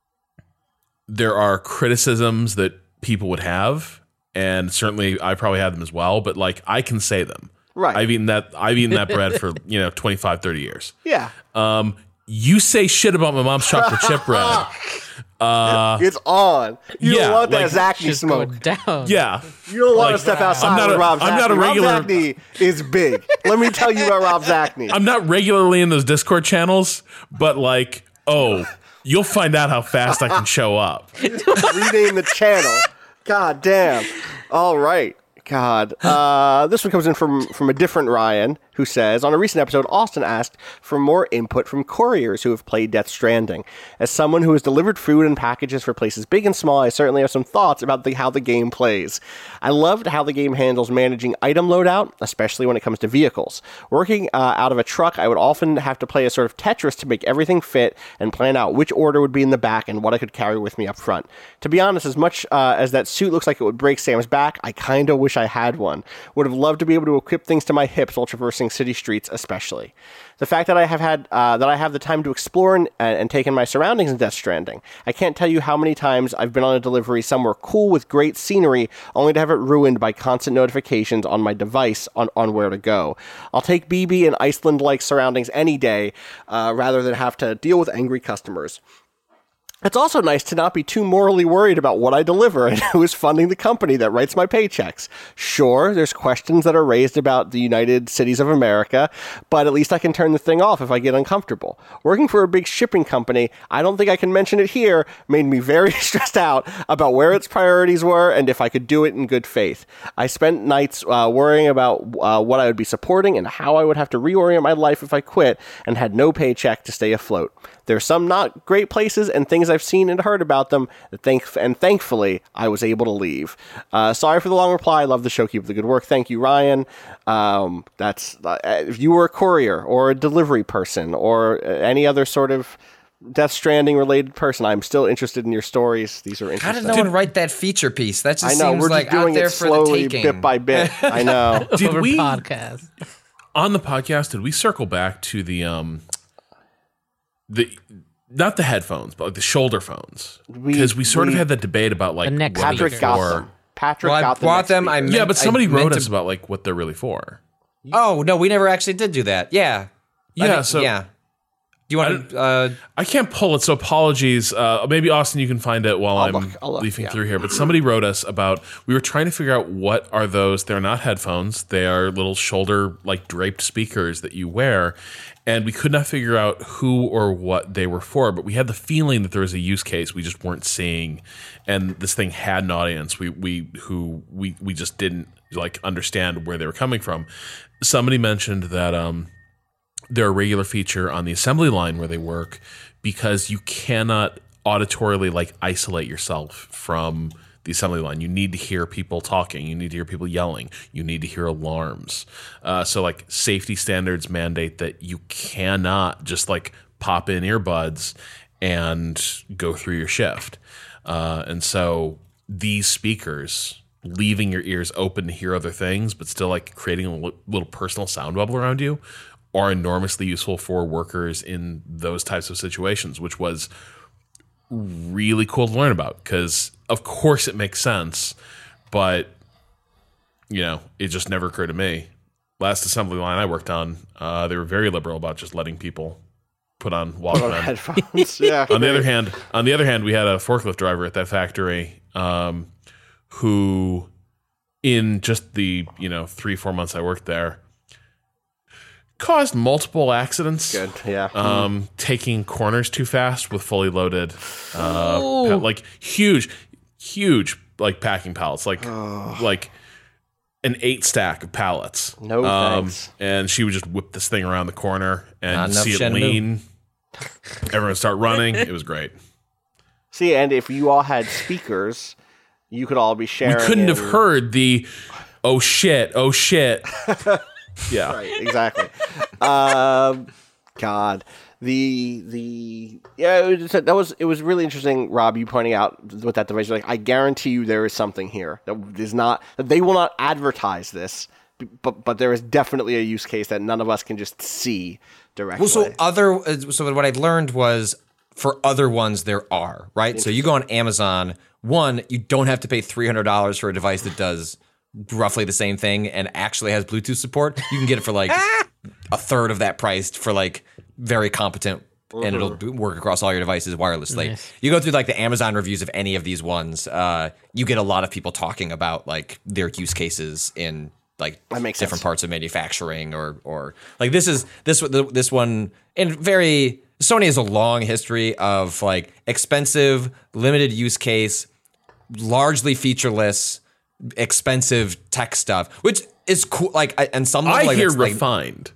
there are criticisms that people would have, and certainly I probably had them as well, but, like, I can say them. Right. I've eaten that I've eaten that bread for, you know, twenty-five, thirty years. Yeah. Um, you say shit about my mom's chocolate chip bread. Uh, It's on. You yeah, don't want that like, Zachney Just go smoke. down. yeah. You don't want Like, to step outside I'm not with a- Rob Zachney. I'm not a regular- Rob Zachney is big. Let me tell you about Rob Zachney. I'm not regularly in those Discord channels, but like, oh, you'll find out how fast I can show up. Rename the channel. God damn. All right. God. Uh, this one comes in from, from a different Ryan, who says, on a recent episode, Austin asked for more input from couriers who have played Death Stranding. As someone who has delivered food and packages for places big and small, I certainly have some thoughts about the, how the game plays. I loved how the game handles managing item loadout, especially when it comes to vehicles. Working uh, out of a truck, I would often have to play a sort of Tetris to make everything fit and plan out which order would be in the back and what I could carry with me up front. To be honest, as much uh, as that suit looks like it would break Sam's back, I kind of wish I had one. Would have loved to be able to equip things to my hips while traversing city streets, especially. The fact that I have had uh, that I have the time to explore and, and take in my surroundings in Death Stranding. I can't tell you how many times I've been on a delivery somewhere cool with great scenery, only to have it ruined by constant notifications on my device on, on where to go. I'll take B B and Iceland-like surroundings any day, uh, rather than have to deal with angry customers. It's also nice to not be too morally worried about what I deliver and who is funding the company that writes my paychecks. Sure, there's questions that are raised about the United Cities of America, but at least I can turn the thing off if I get uncomfortable. Working for a big shipping company, I don't think I can mention it here, made me very stressed out about where its priorities were and if I could do it in good faith. I spent nights uh, worrying about uh, what I would be supporting and how I would have to reorient my life if I quit and had no paycheck to stay afloat. There's some not great places and things I've seen and heard about them, that thank- and thankfully, I was able to leave. Uh, sorry for the long reply. I love the show. Keep up the good work. Thank you, Ryan. Um, that's uh, if you were a courier or a delivery person or any other sort of Death Stranding related person, I'm still interested in your stories. These are How interesting. did no one write that feature piece? That just I know, seems we're like just doing out there it for slowly, the taking. bit by bit. I know. Did Over we podcast. on the podcast? Did we circle back to the um the not the headphones, but like the shoulder phones? We- Because we, sort we- of had that debate about like The neck what they're Patrick got for. them. Patrick Well, I got the bought next them. I speaker. meant- Yeah, but somebody I wrote meant us to- about like what they're really for. Oh no, we never actually did do that. Yeah, I Yeah, think- so yeah. Do you want to? Uh, I can't pull it, so apologies. Uh, maybe Austin, you can find it while I'll I'm look, I'll look, leafing yeah. through here. But somebody wrote us about. We were trying to figure out what are those. They're not headphones. They are little shoulder like draped speakers that you wear, and we could not figure out who or what they were for. But we had the feeling that there was a use case we just weren't seeing, and this thing had an audience. We we who we we just didn't like understand where they were coming from. Somebody mentioned that. Um, They're a regular feature on the assembly line where they work because you cannot auditorily like isolate yourself from the assembly line. You need to hear people talking. You need to hear people yelling. You need to hear alarms. Uh, so like safety standards mandate that you cannot just like pop in earbuds and go through your shift. Uh, and so these speakers leaving your ears open to hear other things, but still like creating a li- little personal sound bubble around you are enormously useful for workers in those types of situations, which was really cool to learn about because, of course, it makes sense, but, you know, it just never occurred to me. Last assembly line I worked on, uh, they were very liberal about just letting people put on Walkman. Headphones, yeah. on the other hand, on the other hand, we had a forklift driver at that factory um, who, in just the, you know, three, four months I worked there, caused multiple accidents. Good, yeah. Um, taking corners too fast with fully loaded, uh, pa- like huge, huge, like packing pallets, like like an eight stack of pallets. No um, thanks. And she would just whip this thing around the corner and Not you'd enough see it Shenmue. lean. Everyone would start running. It was great. See, and if you all had speakers, you could all be We sharing. couldn't have in- heard the oh shit, oh shit. Yeah. Right, exactly. um, God, the the yeah, it was, that was it was really interesting, Rob. You pointing out with that device, like I guarantee you there is something here that is not that they will not advertise this, but but there is definitely a use case that none of us can just see directly. well, so other. uh, So what I learned was for other ones there are right. So you go on Amazon. One, you don't have to pay three hundred dollars for a device that does roughly the same thing and actually has Bluetooth support. You can get it for like a third of that price for like very competent, and it'll do- work across all your devices wirelessly. Nice. You go through like the Amazon reviews of any of these ones, uh, you get a lot of people talking about like their use cases in like That makes different sense. parts of manufacturing or or like this is this this one and very Sony has a long history of like expensive, limited use case, largely featureless, expensive tech stuff, which is cool. Like, I- and some I like, hear it's, like, refined.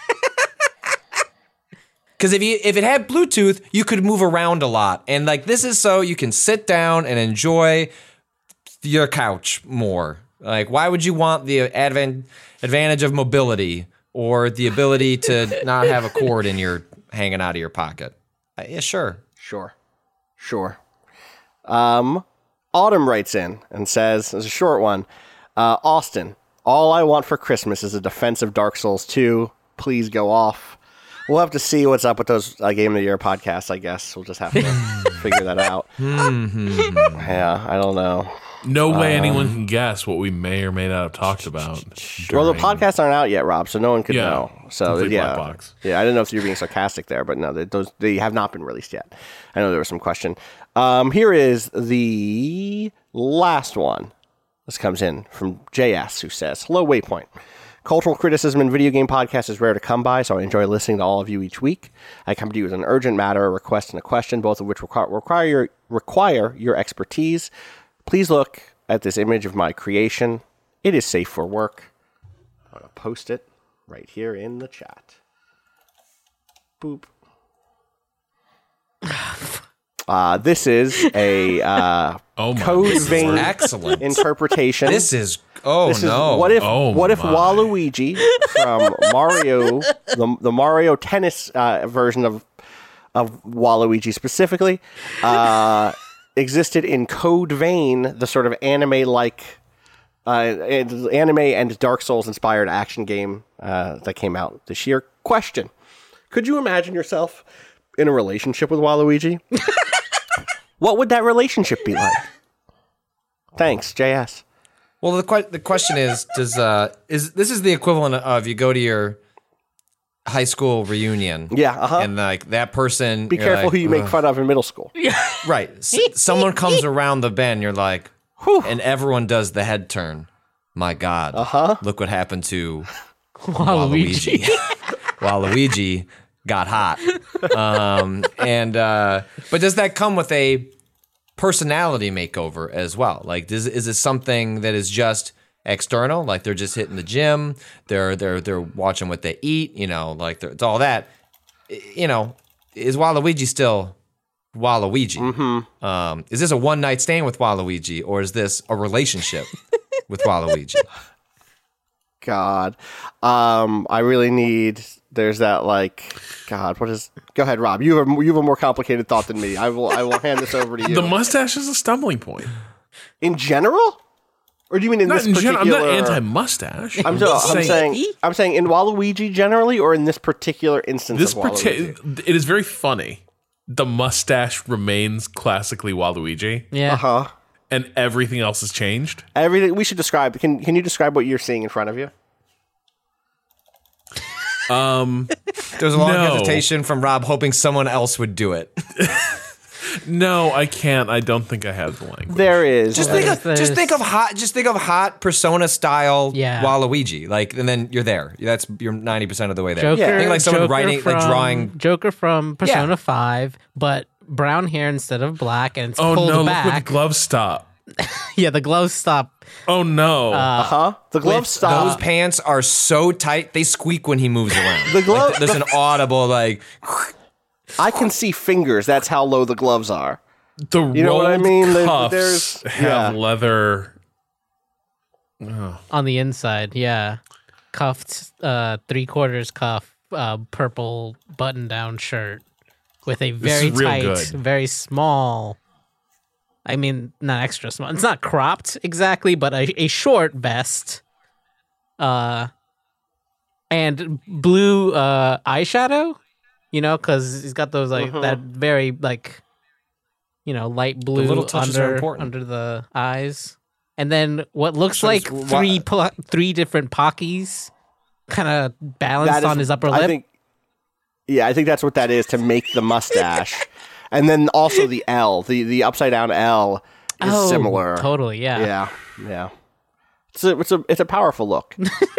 because if you if it had Bluetooth, you could move around a lot, and like this is so you can sit down and enjoy your couch more. Like, why would you want the advan- advantage of mobility or the ability to not have a cord in your hanging out of your pocket? Uh, yeah, sure. Sure. Sure. Um, Autumn writes in and says, it's a short one. Uh, Austin, all I want for Christmas is a defense of Dark Souls two. Please go off. We'll have to see what's up with those uh, Game of the Year podcasts, I guess. We'll just have to figure that out. Yeah, I don't know. No way anyone can guess what we may or may not have talked about. Well, the during- podcasts aren't out yet, Rob, so no one could Yeah, know. So complete yeah, black box. yeah. I didn't know if you were being sarcastic there, but no, they, those they have not been released yet. I know there was some question. Um, here is the last one. This comes in from J S, who says, "Hello, Waypoint. Cultural criticism and video game podcast is rare to come by, so I enjoy listening to all of you each week. I come to you with an urgent matter, a request, and a question, both of which require require your, require your expertise. Please look at this image of my creation. It is safe for work. I'm going to post it right here in the chat. Boop. Uh, this is a uh, Oh my code goodness. vein Excellent. interpretation. This is oh This is no. what if Oh what if my. Waluigi from Mario, the, the Mario Tennis uh, version of of Waluigi specifically, uh, existed in Code Vein, the sort of anime like uh, anime and Dark Souls inspired action game uh, that came out this year. Question: could you imagine yourself in a relationship with Waluigi? What would that relationship be like? Thanks, J S. Well, the que- the question is, does uh is this is the equivalent of you go to your high school reunion. Yeah, uh-huh. And like that person. Be you're careful like, who you make "Ugh." fun of in middle school. Right. S- someone comes around the bend. You're like, Whew. and everyone does the head turn. My God. Uh Uh-huh. Look what happened to Waluigi. Waluigi got hot. Um, and uh, but does that come with a personality makeover as well? Like, does, is it something that is just external? Like they're just hitting the gym, they're they're they're watching what they eat. You know, like they're- it's all that. I- You know, is Waluigi still Waluigi? Mm-hmm. Um, is this a one night stand with Waluigi, or is this a relationship with Waluigi? God. Um, I really need. There's that like. God, what is? Go ahead, Rob. You have a, you have a more complicated thought than me. I will I will hand this over to you. The mustache is a stumbling point. In general, or do you mean in Not this in particular? general. I'm not anti-mustache. I'm, so, I'm saying I'm saying in Waluigi generally, or in this particular instance this of Waluigi. parti- it is very funny. The mustache remains classically Waluigi, Yeah. Uh huh. and everything else has changed. Everything we should describe. Can Can you describe what you're seeing in front of you? Um, There's a long No. hesitation from Rob, hoping someone else would do it. no, I can't. I don't think I have the language. There is. Just uh, think of There's- just think of hot just think of hot Persona style Yeah. Waluigi, like, and then you're there. That's you're ninety percent of the way there. Joker, Yeah. Think like someone Joker writing, from, like drawing. Joker from Persona Yeah. five, but brown hair instead of black, and it's Oh pulled no! Look back. where the gloves stop. Yeah, the gloves stop. Oh no! huh? The glove Those stop. pants are so tight they squeak when he moves around. The glove- Like, there's an audible like. I can see fingers. That's how low the gloves are. the You know what I rolled mean? There- cuffs there's- have yeah. leather. On the inside, yeah. Cuffed, uh, three quarters cuff, uh, purple button down shirt with a is very real tight, good. very small. I mean, not extra small. It's not cropped exactly, but a, a short vest. Uh, and blue uh eyeshadow, you know, because he's got those like that very like, you know, light blue little touches are under important. under the eyes. And then what looks So like it's wa- three po- three different Pockies kind of balanced That is- on his upper I lip. think, yeah, I think that's what that is to make the mustache, and then also the L, the the upside down L is Oh, similar. Totally, yeah. Yeah, yeah. It's a it's a it's a powerful look.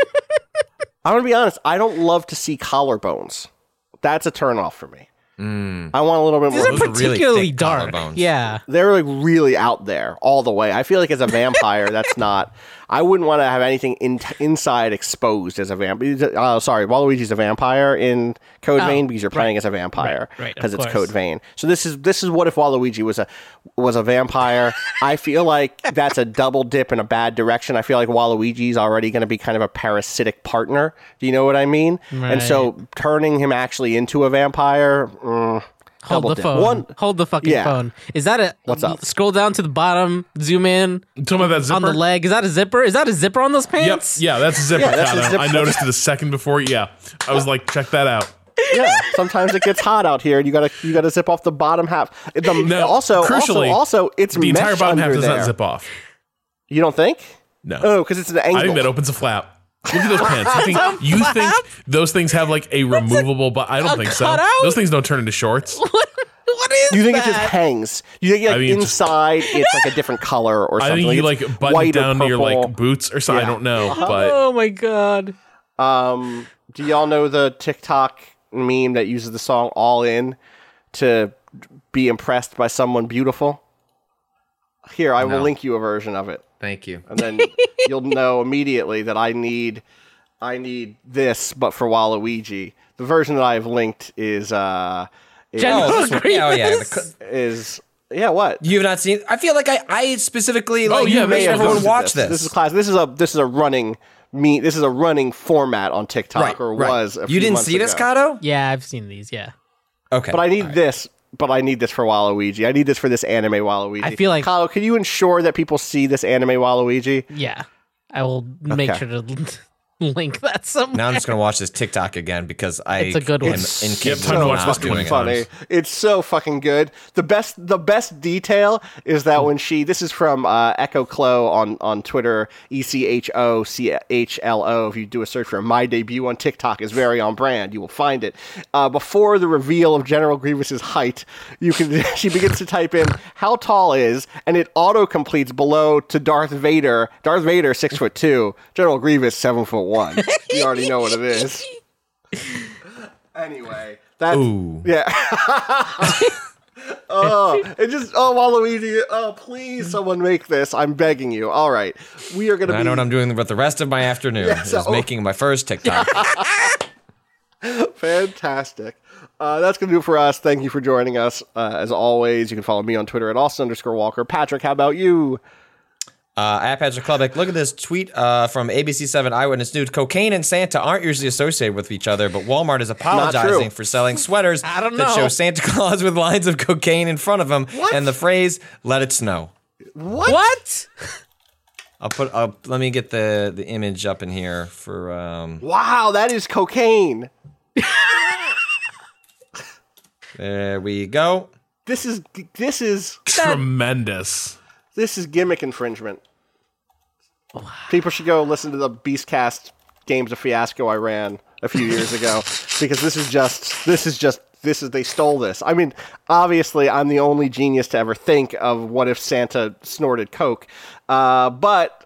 I'm gonna be honest. I don't love to see collarbones. That's a turnoff for me. I want a little bit These more. are Those are really particularly thick dark. collarbones. Yeah. They're like really out there all the way. I feel like as a vampire, that's not. I wouldn't want to have anything in, inside exposed as a vampire. Uh, sorry, Waluigi's a vampire in Code Oh, Vein because you're playing right. as a vampire Right, right, of because it's course. Code Vein. So this is this is what if Waluigi was a was a vampire. I feel like that's a double dip in a bad direction. I feel like Waluigi's already going to be kind of a parasitic partner. Do you know what I mean? And so turning him actually into a vampire. Mm, Hold double the dip. phone. One, Hold the fucking Yeah. phone. Is that a What's up? Scroll down to the bottom, zoom in You talking about that zipper? on the leg. Is that a zipper? Is that a zipper on those Yep. pants? Yeah, that's a zipper. Yeah, that's a Kato. zipper. I noticed it a second before. Yeah, I was like, check that out. yeah, sometimes it gets hot out here, and you gotta you gotta zip off the bottom half. The, No, also, crucially, also, also, it's The entire mesh bottom half under does there. not zip off. You don't think? No. Oh, because it's an angle. I think that opens a flap. Look at those pants. You think, you think those things have like a removable? But I don't a think so. cutout? Those things don't turn into shorts. What is you think that? it just hangs? You think like I mean, it's just- inside it's like a different color or I something? think you It's like button white it or down to your purple. like boots or something. Yeah. I don't know, but Oh my god. Um, do y'all know the TikTok meme that uses the song "All In" to be impressed by someone beautiful? Here, I will No. link you a version of it. Thank you. And then you'll know immediately that I need I need this, but for Waluigi. The version that I've linked is uh is, Jen- Oh, this one. Yeah, oh, yeah. The co- is yeah, what? You have not seen. I feel like I, I specifically like Oh, yeah, made they have everyone posted watch this. this. This is class. This is a this is a running me. This is a running format on TikTok, right, or right. was. A You few didn't months see this, ago. Kato? Yeah, I've seen these. Yeah. Okay, But I need all right. this. But I need this for Waluigi. I need this for this anime Waluigi. I feel like- Kyle, can you ensure that people see this anime Waluigi? Yeah. I will make Okay. sure to link that somewhere. Now I'm just gonna watch this TikTok again because I It's a good one. am You have incapable time to of watch not this doing twenty it. funny. times. It's so fucking good. The best, the best detail is that when she, this is from uh, Echo Chlo on on Twitter, E C H O C H L O. If you do a search for my debut on TikTok is very on brand, you will find it. Uh, before the reveal of General Grievous's height, you can she begins to type in how tall is, and it auto completes below to Darth Vader. Darth Vader six foot two. General Grievous seven foot one. You already know what it is. Anyway, that's Ooh. yeah. Oh, it just oh Waluigi, oh please someone make this. I'm begging you. All right. We are gonna I be know what I'm doing with the rest of my afternoon Yeah, is so- making my first TikTok. fantastic. Uh, that's gonna do it for us. Thank you for joining us. Uh, as always, you can follow me on Twitter at Austin underscore Walker. Patrick, how about you? Uh, at Patrick Klubik, look at this tweet uh, from A B C seven Eyewitness News. Cocaine and Santa aren't usually associated with each other, but Walmart is apologizing for selling sweaters I don't that know. show Santa Claus with lines of cocaine in front of him What? and the phrase "Let it snow." What? What? I'll put. I'll, let me get the the image up in here for. Um, Wow, that is cocaine. there we go. This is this is Tremendous. this is gimmick infringement. People should go listen to the Beastcast Games of Fiasco I ran a few years ago because this is just this is just this is they stole this. I mean, obviously, I'm the only genius to ever think of what if Santa snorted coke, uh, but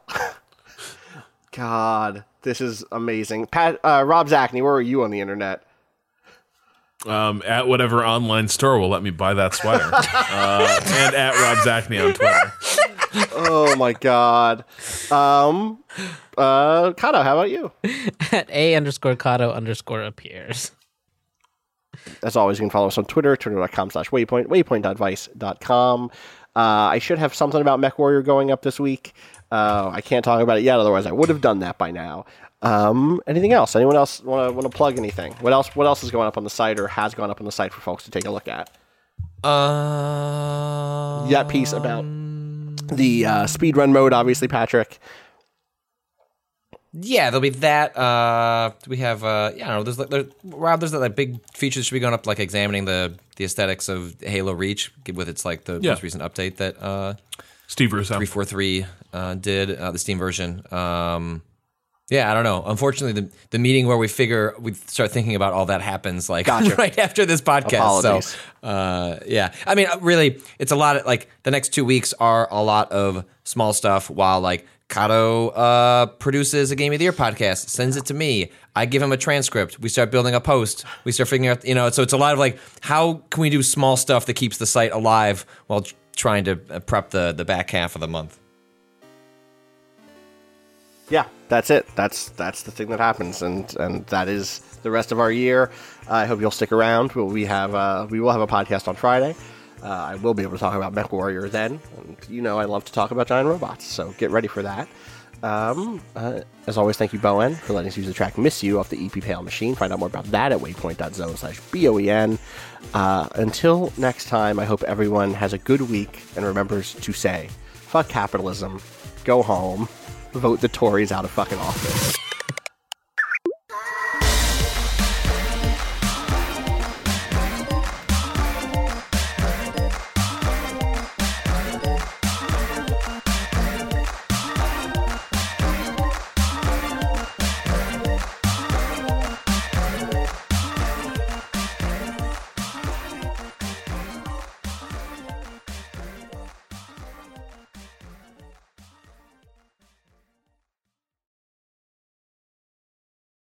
God, this is amazing. Pat, uh, Rob Zachney, where are you on the internet? Um, at whatever online store will let me buy that sweater. uh, and at Rob Zachney on Twitter. Oh my God. Um, uh, Kato, how about you? At A underscore Kato underscore appears. As always, you can follow us on Twitter, twitter.com slash waypoint, waypoint.vice dot com. Uh, I should have something about MechWarrior going up this week. Uh, I can't talk about it yet, otherwise I would have done that by now. Um, anything else? Anyone else want to want to plug anything? What else? What else is going up on the site or has gone up on the site for folks to take a look at? Uh, That piece about the uh, speedrun mode, obviously, Patrick. Yeah, there'll be that. Uh, we have, uh, yeah, I don't know. There's, like- there's Rob. There's that like big feature that should be going up, like examining the the aesthetics of Halo Reach with its like the Yeah. most recent update that uh, Steve Russo. three forty-three uh, did, uh, the Steam version. Um, yeah, I don't know. Unfortunately, the the meeting where we figure we start thinking about all that happens like Gotcha. right after this podcast. Apologies. So, uh, yeah, I mean, really, it's a lot of like the next two weeks are a lot of small stuff while like. Kato uh, produces a Game of the Year podcast, sends it to me. I give him a transcript. We start building a post. We start figuring out, you know, so it's a lot of like, how can we do small stuff that keeps the site alive while tr- trying to uh, prep the, the back half of the month? Yeah, that's it. That's that's the thing that happens, and and that is the rest of our year. Uh, I hope you'll stick around. We'll, we have uh, we will have a podcast on Friday. Uh, I will be able to talk about MechWarrior then. And, you know, I love to talk about giant robots, so get ready for that. Um, uh, as always, thank you, Bowen, for letting us use the track Miss You off the E P Pale Machine. Find out more about that at waypoint.zone slash B O E N. Uh, until next time, I hope everyone has a good week and remembers to say, fuck capitalism, go home, vote the Tories out of fucking office.